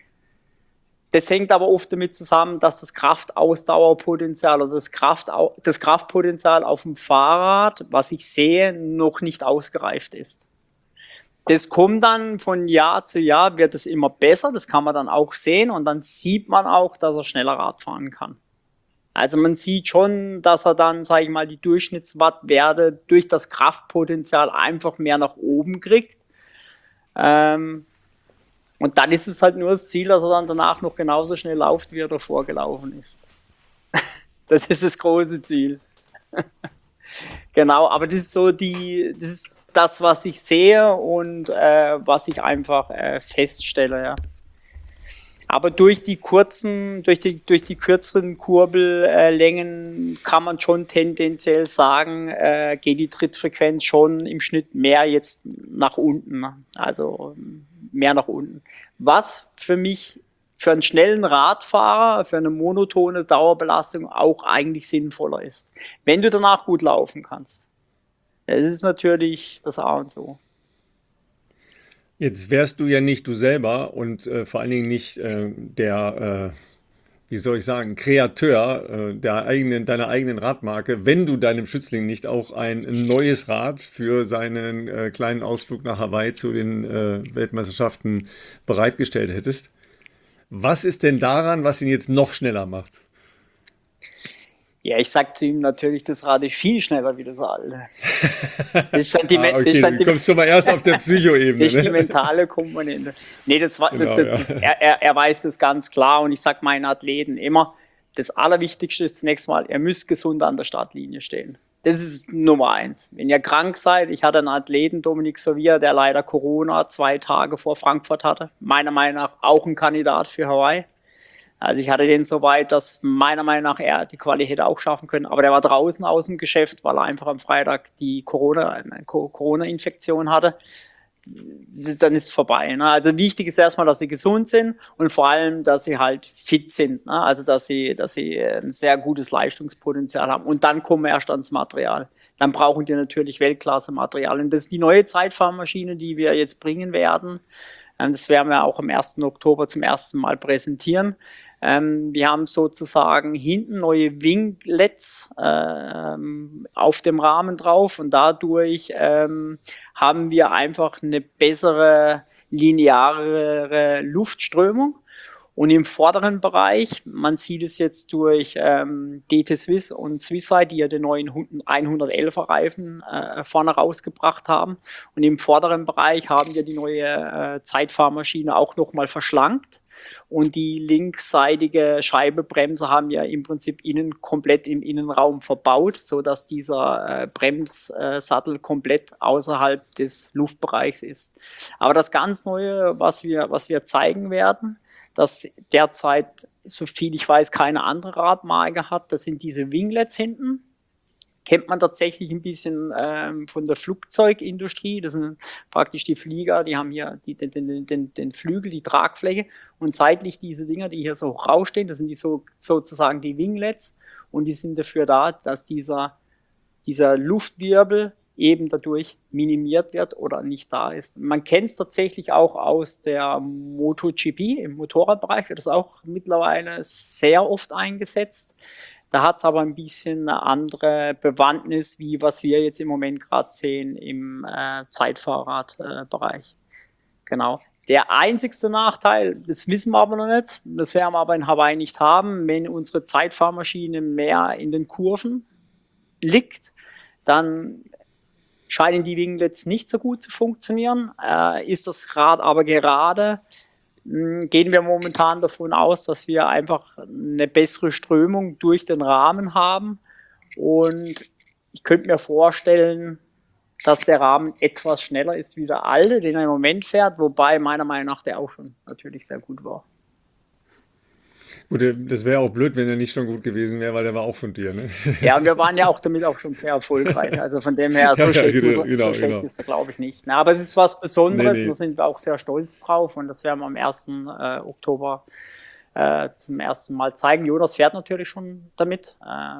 Das hängt aber oft damit zusammen, dass das Kraftausdauerpotenzial oder das Kraftpotenzial auf dem Fahrrad, was ich sehe, noch nicht ausgereift ist. Das kommt dann von Jahr zu Jahr, wird es immer besser, das kann man dann auch sehen und dann sieht man auch, dass er schneller Rad fahren kann. Also man sieht schon, dass er dann, sage ich mal, die Durchschnittswattwerte durch das Kraftpotenzial einfach mehr nach oben kriegt. Und dann ist es halt nur das Ziel, dass er dann danach noch genauso schnell läuft, wie er davor gelaufen ist. Das ist das große Ziel. Genau, aber das ist das, was ich sehe und was ich einfach feststelle, ja. Aber durch die kürzeren Kurbellängen kann man schon tendenziell sagen, geht die Trittfrequenz schon im Schnitt mehr jetzt nach unten. Also mehr nach unten. Was für mich, für einen schnellen Radfahrer, für eine monotone Dauerbelastung auch eigentlich sinnvoller ist. Wenn du danach gut laufen kannst. Das ist natürlich das A und O. Jetzt wärst du ja nicht du selber und vor allen Dingen nicht wie soll ich sagen, Kreateur deiner eigenen Radmarke, wenn du deinem Schützling nicht auch ein neues Rad für seinen kleinen Ausflug nach Hawaii zu den Weltmeisterschaften bereitgestellt hättest. Was ist denn daran, was ihn jetzt noch schneller macht? Ja, ich sag zu ihm natürlich, das Rad ist viel schneller wie das alte. Das ist Okay, du kommst schon mal erst auf der Psychoebene. Das ist die mentale Komponente. Nee, Genau, er weiß das ganz klar und ich sag meinen Athleten immer, das Allerwichtigste ist zunächst mal, ihr müsst gesund an der Startlinie stehen. Das ist Nummer 1. Wenn ihr krank seid, ich hatte einen Athleten, Dominik Sovier, der leider Corona 2 Tage vor Frankfurt hatte. Meiner Meinung nach auch ein Kandidat für Hawaii. Also ich hatte den so weit, dass meiner Meinung nach er die Quali hätte auch schaffen können. Aber der war draußen aus dem Geschäft, weil er einfach am Freitag die Corona-Infektion hatte. Dann ist es vorbei. Ne? Also wichtig ist erstmal, dass sie gesund sind und vor allem, dass sie halt fit sind. Ne? Also dass sie ein sehr gutes Leistungspotenzial haben. Und dann kommen wir erst ans Material. Dann brauchen die natürlich Weltklasse-Material. Und das ist die neue Zeitfahrmaschine, die wir jetzt bringen werden. Das werden wir auch am 1. Oktober zum ersten Mal präsentieren. Wir haben sozusagen hinten neue Winglets auf dem Rahmen drauf und dadurch haben wir einfach eine bessere, lineare Luftströmung. Und im vorderen Bereich, man sieht es jetzt durch DT Swiss und Swisside, die ja den neuen 111er Reifen vorne rausgebracht haben. Und im vorderen Bereich haben wir die neue Zeitfahrmaschine auch nochmal verschlankt. Und die linksseitige Scheibebremse haben wir im Prinzip komplett im Innenraum verbaut, so dass dieser Bremssattel komplett außerhalb des Luftbereichs ist. Aber das ganz Neue, was wir zeigen werden, das derzeit, so viel ich weiß, keine andere Radmarke hat, das sind diese Winglets hinten. Kennt man tatsächlich ein bisschen von der Flugzeugindustrie. Das sind praktisch die Flieger, die haben hier den Flügel, die Tragfläche und seitlich diese Dinger, die hier so rausstehen, das sind sozusagen die Winglets und die sind dafür da, dass dieser Luftwirbel eben dadurch minimiert wird oder nicht da ist. Man kennt es tatsächlich auch aus der MotoGP, im Motorradbereich wird das auch mittlerweile sehr oft eingesetzt. Da hat es aber ein bisschen eine andere Bewandtnis, wie was wir jetzt im Moment gerade sehen im Zeitfahrradbereich. Genau. Der einzigste Nachteil, das wissen wir aber noch nicht, das werden wir aber in Hawaii nicht haben, wenn unsere Zeitfahrmaschine mehr in den Kurven liegt, dann scheinen die Winglets nicht so gut zu funktionieren. Ist das Rad aber gerade, gehen wir momentan davon aus, dass wir einfach eine bessere Strömung durch den Rahmen haben. Und ich könnte mir vorstellen, dass der Rahmen etwas schneller ist wie der alte, den er im Moment fährt, wobei meiner Meinung nach der auch schon natürlich sehr gut war. Gut, das wäre auch blöd, wenn er nicht schon gut gewesen wäre, weil der war auch von dir, ne? Ja, und wir waren ja auch damit auch schon sehr erfolgreich. Also von dem her, so schlecht ist er, glaube ich, nicht. Na, aber es ist was Besonderes, da sind wir auch sehr stolz drauf und das werden wir am 1. Oktober zum ersten Mal zeigen. Jonas fährt natürlich schon damit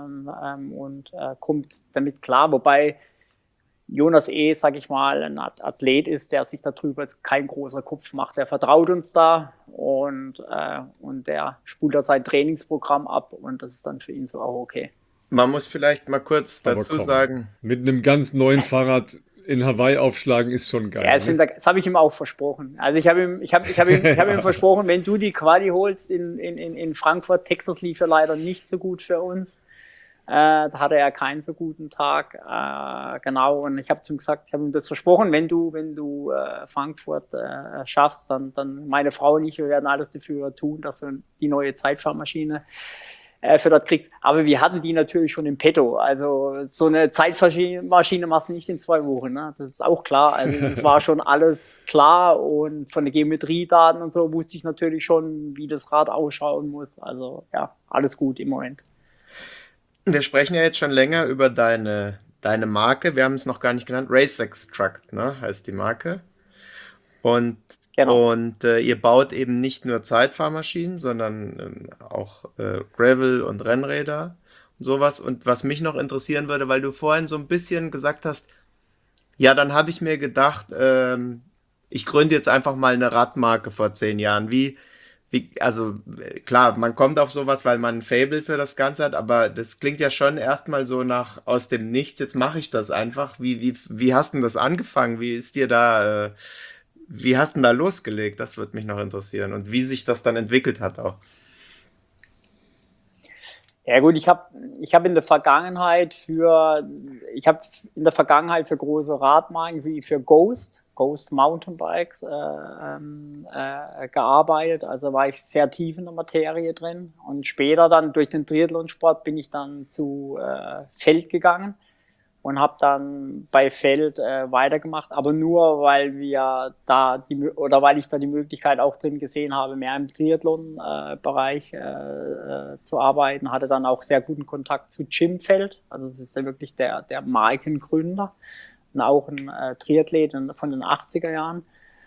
und kommt damit klar, wobei Jonas sag ich mal, ein Athlet ist, der sich darüber jetzt kein großer Kopf macht. Der vertraut uns da und der spult da sein Trainingsprogramm ab und das ist dann für ihn so auch okay. Man muss vielleicht mal kurz dazu sagen. Mit einem ganz neuen Fahrrad in Hawaii aufschlagen ist schon geil. Ja, das habe ich ihm auch versprochen. Also ich habe ihm versprochen, wenn du die Quali holst in Frankfurt, Texas lief ja leider nicht so gut für uns. Da hatte er keinen so guten Tag, genau, und ich habe zu ihm gesagt, ich habe ihm das versprochen, wenn du Frankfurt schaffst, dann meine Frau und ich, wir werden alles dafür tun, dass du die neue Zeitfahrmaschine für dort kriegst. Aber wir hatten die natürlich schon im Petto, also so eine Zeitfahrmaschine machst du nicht in 2 Wochen, ne? Das ist auch klar, also das war schon alles klar und von den Geometriedaten und so wusste ich natürlich schon, wie das Rad ausschauen muss, also ja, alles gut im Moment. Wir sprechen ja jetzt schon länger über deine Marke. Wir haben es noch gar nicht genannt. Race Extract, ne, heißt die Marke. Und, genau. Ihr baut eben nicht nur Zeitfahrmaschinen, sondern auch Gravel und Rennräder und sowas. Und was mich noch interessieren würde, weil du vorhin so ein bisschen gesagt hast, ja, dann habe ich mir gedacht, ich gründe jetzt einfach mal eine Radmarke vor 10 Jahren. Wie Also klar, man kommt auf sowas, weil man ein Faible für das Ganze hat, aber das klingt ja schon erstmal so nach aus dem Nichts, jetzt mache ich das einfach. Wie hast denn das angefangen? Wie hast denn da losgelegt? Das würde mich noch interessieren und wie sich das dann entwickelt hat auch. Ja gut, ich hab ich habe in der Vergangenheit für große Radmarken wie für Ghost Mountainbikes gearbeitet. Also war ich sehr tief in der Materie drin. Und später dann durch den Triathlonsport bin ich dann zu Feld gegangen und habe dann bei Feld weitergemacht, aber nur weil weil ich da die Möglichkeit auch drin gesehen habe, mehr im Triathlon-Bereich zu arbeiten, hatte dann auch sehr guten Kontakt zu Jim Feld, also es ist ja wirklich der Markengründer und auch ein Triathlet von den 80er Jahren.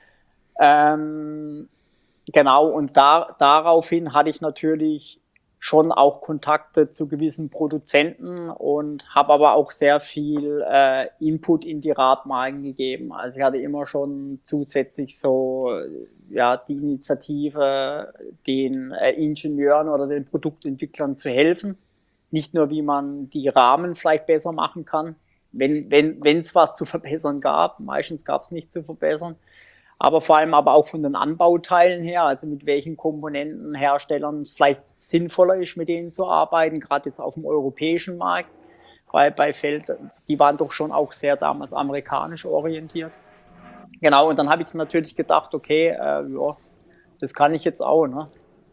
Genau, und daraufhin hatte ich natürlich schon auch Kontakte zu gewissen Produzenten und habe aber auch sehr viel Input in die Radmarken gegeben. Also ich hatte immer schon zusätzlich so ja die Initiative, den Ingenieuren oder den Produktentwicklern zu helfen. Nicht nur, wie man die Rahmen vielleicht besser machen kann, wenn es was zu verbessern gab. Meistens gab es nichts zu verbessern. Aber vor allem aber auch von den Anbauteilen her, also mit welchen Komponentenherstellern es vielleicht sinnvoller ist, mit denen zu arbeiten, gerade jetzt auf dem europäischen Markt, weil bei Feld, die waren doch schon auch sehr damals amerikanisch orientiert. Genau, und dann habe ich natürlich gedacht, okay, ja, das kann ich jetzt auch, ne?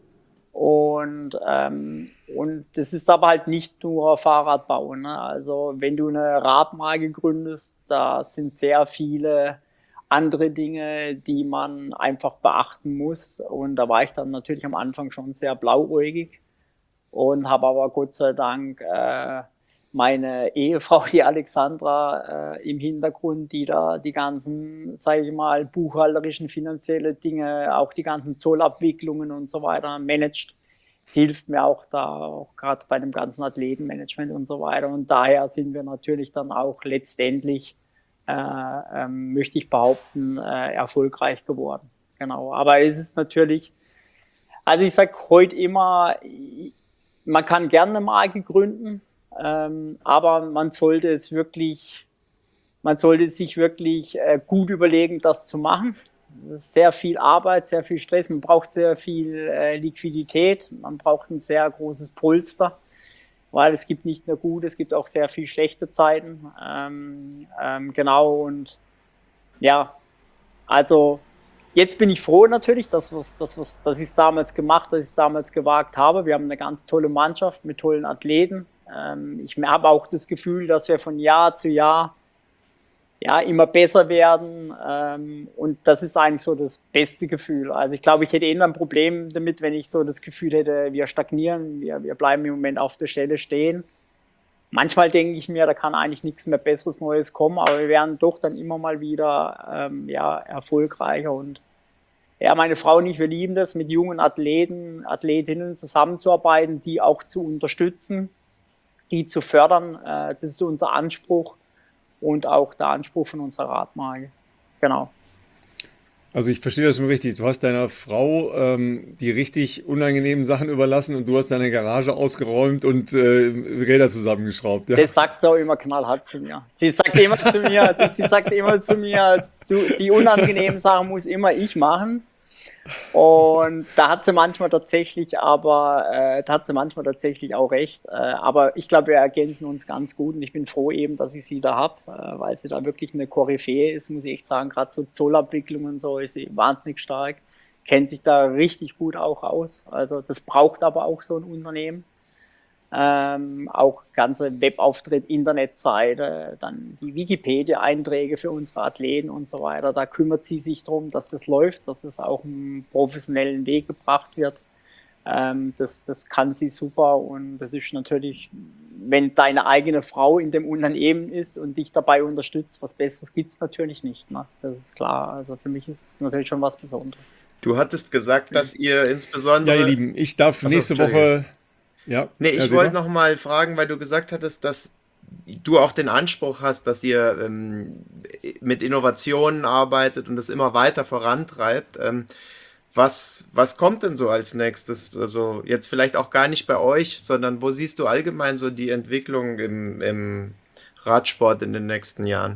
Und das ist aber halt nicht nur Fahrradbau, ne? Also wenn du eine Radmarke gründest, da sind sehr viele andere Dinge, die man einfach beachten muss. Und da war ich dann natürlich am Anfang schon sehr blauäugig und habe aber Gott sei Dank meine Ehefrau, die Alexandra, im Hintergrund, die da die ganzen, sage ich mal, buchhalterischen, finanzielle Dinge, auch die ganzen Zollabwicklungen und so weiter managt. Es hilft mir auch da, auch gerade bei dem ganzen Athletenmanagement und so weiter. Und daher sind wir natürlich dann auch letztendlich möchte ich behaupten, erfolgreich geworden. Genau. Aber es ist natürlich, also ich sage heute immer, man kann gerne eine Marke gründen, aber man sollte sich wirklich gut überlegen, das zu machen. Das ist sehr viel Arbeit, sehr viel Stress, man braucht sehr viel Liquidität, man braucht ein sehr großes Polster, weil es gibt nicht nur gute, es gibt auch sehr viel schlechte Zeiten. Genau, und ja, also jetzt bin ich froh natürlich, dass ich es damals gemacht, dass ich es damals gewagt habe. Wir haben eine ganz tolle Mannschaft mit tollen Athleten. Ich habe auch das Gefühl, dass wir von Jahr zu Jahr ja immer besser werden, und das ist eigentlich so das beste Gefühl. Also ich glaube, ich hätte eher ein Problem damit, wenn ich so das Gefühl hätte, wir stagnieren, wir bleiben im Moment auf der Stelle stehen. Manchmal denke ich mir, da kann eigentlich nichts mehr Besseres, Neues kommen, aber wir werden doch dann immer mal wieder ja erfolgreicher. Und ja, meine Frau und ich, wir lieben das, mit jungen Athletinnen zusammenzuarbeiten, die auch zu unterstützen, die zu fördern. Das ist unser Anspruch. Und auch der Anspruch von unserer Radmarke. Genau. Also ich verstehe das schon richtig. Du hast deiner Frau die richtig unangenehmen Sachen überlassen und du hast deine Garage ausgeräumt und Räder zusammengeschraubt. Ja? Das sagt sie auch immer knallhart zu mir. Sie sagt immer zu mir, du, die unangenehmen Sachen muss immer ich machen. Und da hat sie manchmal tatsächlich auch recht. Aber ich glaube, wir ergänzen uns ganz gut und ich bin froh eben, dass ich sie da habe, weil sie da wirklich eine Koryphäe ist, muss ich echt sagen. Gerade so Zollabwicklung und so ist sie wahnsinnig stark, kennt sich da richtig gut auch aus. Also das braucht aber auch so ein Unternehmen. Auch ganze Webauftritt, Internetseite, dann die Wikipedia-Einträge für unsere Athleten und so weiter. Da kümmert sie sich darum, dass das läuft, dass es auch einen professionellen Weg gebracht wird. Das kann sie super und das ist natürlich, wenn deine eigene Frau in dem Unternehmen ist und dich dabei unterstützt, was Besseres gibt es natürlich nicht. Ne? Das ist klar. Also für mich ist es natürlich schon was Besonderes. Du hattest gesagt, dass ihr insbesondere... Ja, ihr Lieben, ich darf nächste Woche... Ja, nee, ich wollte noch mal fragen, weil du gesagt hattest, dass du auch den Anspruch hast, dass ihr mit Innovationen arbeitet und das immer weiter vorantreibt. was kommt denn so als nächstes? Also jetzt vielleicht auch gar nicht bei euch, sondern wo siehst du allgemein so die Entwicklung im Radsport in den nächsten Jahren?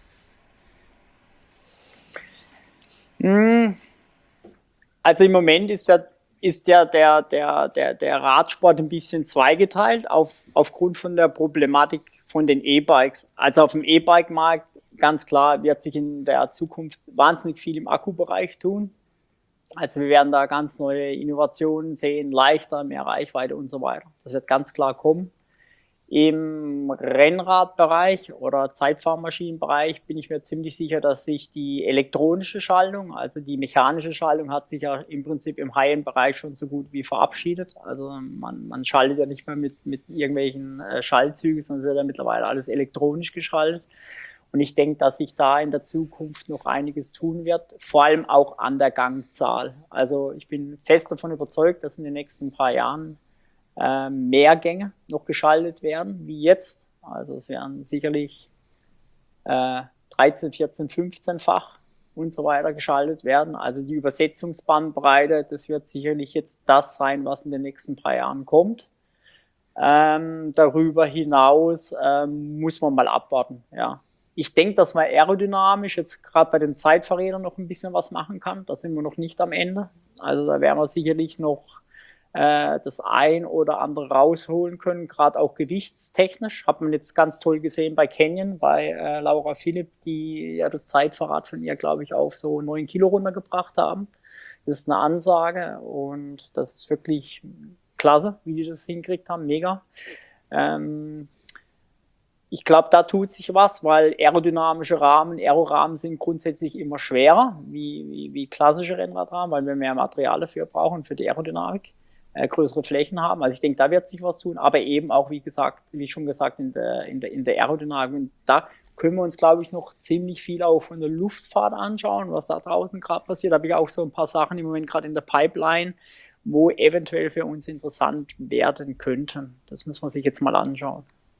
Also im Moment ist der Radsport ein bisschen zweigeteilt aufgrund von der Problematik von den E-Bikes. Also auf dem E-Bike-Markt ganz klar wird sich in der Zukunft wahnsinnig viel im Akkubereich tun. Also wir werden da ganz neue Innovationen sehen, leichter, mehr Reichweite und so weiter. Das wird ganz klar kommen. Im Rennradbereich oder Zeitfahrmaschinenbereich bin ich mir ziemlich sicher, dass sich die elektronische Schaltung, also die mechanische Schaltung, hat sich ja im Prinzip im High-End-Bereich schon so gut wie verabschiedet. Also man schaltet ja nicht mehr mit irgendwelchen Schaltzügen, sondern es wird ja mittlerweile alles elektronisch geschaltet. Und ich denke, dass sich da in der Zukunft noch einiges tun wird, vor allem auch an der Gangzahl. Also ich bin fest davon überzeugt, dass in den nächsten paar Jahren mehr Gänge noch geschaltet werden wie jetzt. Also es werden sicherlich 13, 14, 15-fach und so weiter geschaltet werden. Also die Übersetzungsbandbreite, das wird sicherlich jetzt das sein, was in den nächsten paar Jahren kommt. Darüber hinaus muss man mal abwarten. Ja. Ich denke, dass man aerodynamisch jetzt gerade bei den Zeitfahrrädern noch ein bisschen was machen kann. Da sind wir noch nicht am Ende. Also da werden wir sicherlich noch das ein oder andere rausholen können, gerade auch gewichtstechnisch. Hat man jetzt ganz toll gesehen bei Canyon, bei Laura Philipp, die ja das Zeitfahrrad von ihr, glaube ich, auf so 9 Kilo runtergebracht haben. Das ist eine Ansage und das ist wirklich klasse, wie die das hingekriegt haben, mega. Ich glaube, da tut sich was, weil aerodynamische Rahmen, Aerorahmen sind grundsätzlich immer schwerer wie klassische Rennradrahmen, weil wir mehr Material dafür brauchen, für die Aerodynamik, größere Flächen haben. Also ich denke, da wird sich was tun, aber eben auch, wie schon gesagt, in der Aerodynamik. Und da können wir uns, glaube ich, noch ziemlich viel auch von der Luftfahrt anschauen, was da draußen gerade passiert. Da habe ich auch so ein paar Sachen im Moment gerade in der Pipeline, wo eventuell für uns interessant werden könnten. Das muss man sich jetzt mal anschauen.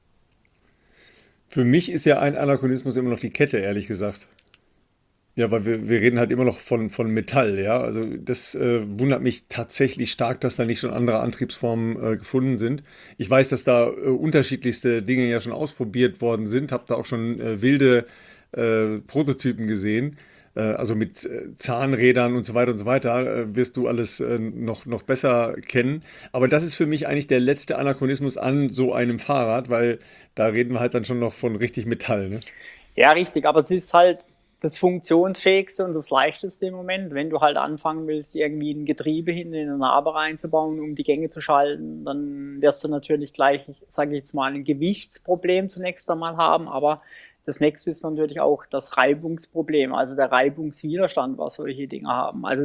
Für mich ist ja ein Anachronismus immer noch die Kette, ehrlich gesagt. Ja, weil wir reden halt immer noch von Metall, ja. Also das wundert mich tatsächlich stark, dass da nicht schon andere Antriebsformen gefunden sind. Ich weiß, dass da unterschiedlichste Dinge ja schon ausprobiert worden sind, habe da auch schon wilde Prototypen gesehen. Also mit Zahnrädern und so weiter und so weiter, wirst du alles noch besser kennen. Aber das ist für mich eigentlich der letzte Anachronismus an so einem Fahrrad, weil da reden wir halt dann schon noch von richtig Metall, ne? Ja, richtig, aber es ist halt das funktionsfähigste und das leichteste im Moment. Wenn du halt anfangen willst, irgendwie ein Getriebe hinten in eine Narbe reinzubauen, um die Gänge zu schalten, dann wirst du natürlich gleich, sage ich jetzt mal, ein Gewichtsproblem zunächst einmal haben, aber das nächste ist natürlich auch das Reibungsproblem, also der Reibungswiderstand, was solche Dinge haben. Also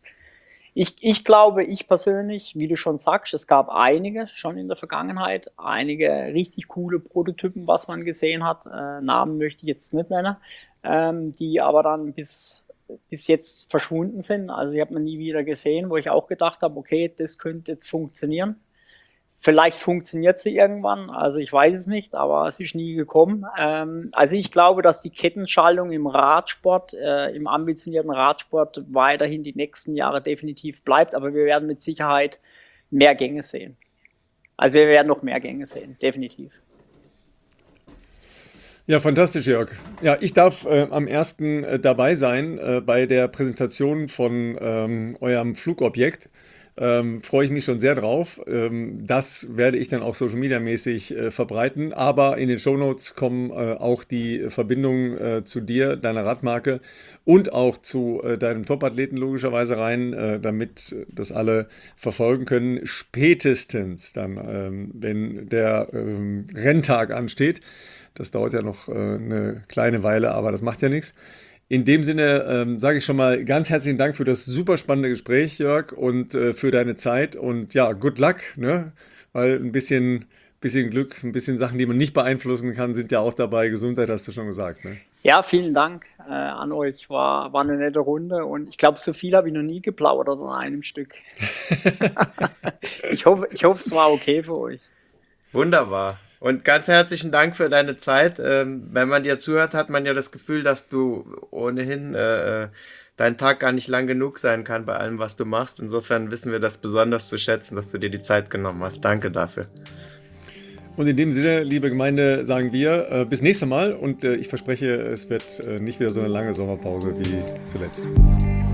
ich glaube, ich persönlich, wie du schon sagst, es gab einige schon in der Vergangenheit, einige richtig coole Prototypen, was man gesehen hat. Namen möchte ich jetzt nicht nennen, die aber dann bis jetzt verschwunden sind. Also die hat man nie wieder gesehen, wo ich auch gedacht habe, okay, das könnte jetzt funktionieren. Vielleicht funktioniert sie irgendwann, also ich weiß es nicht, aber es ist nie gekommen. Also ich glaube, dass die Kettenschaltung im Radsport, im ambitionierten Radsport weiterhin die nächsten Jahre definitiv bleibt, aber wir werden mit Sicherheit mehr Gänge sehen. Also wir werden noch mehr Gänge sehen, definitiv. Ja, fantastisch, Jörg. Ja, ich darf am 1. Dabei sein bei der Präsentation von eurem Flugobjekt. Freue ich mich schon sehr drauf. Das werde ich dann auch Social Media mäßig verbreiten. Aber in den Shownotes kommen auch die Verbindungen zu dir, deiner Radmarke und auch zu deinem Topathleten logischerweise rein, damit das alle verfolgen können. Spätestens dann, wenn der Renntag ansteht. Das dauert ja noch eine kleine Weile, aber das macht ja nichts. In dem Sinne sage ich schon mal ganz herzlichen Dank für das super spannende Gespräch, Jörg, und für deine Zeit. Und ja, good luck, ne? Weil ein bisschen Glück, ein bisschen Sachen, die man nicht beeinflussen kann, sind ja auch dabei. Gesundheit hast du schon gesagt, ne? Ja, vielen Dank an euch. War eine nette Runde und ich glaube, so viel habe ich noch nie geplaudert an einem Stück. Ich hoffe, es war okay für euch. Wunderbar. Und ganz herzlichen Dank für deine Zeit. Wenn man dir zuhört, hat man ja das Gefühl, dass du ohnehin dein Tag gar nicht lang genug sein kann bei allem, was du machst. Insofern wissen wir das besonders zu schätzen, dass du dir die Zeit genommen hast. Danke dafür. Und in dem Sinne, liebe Gemeinde, sagen wir bis nächstes Mal und ich verspreche, es wird nicht wieder so eine lange Sommerpause wie zuletzt.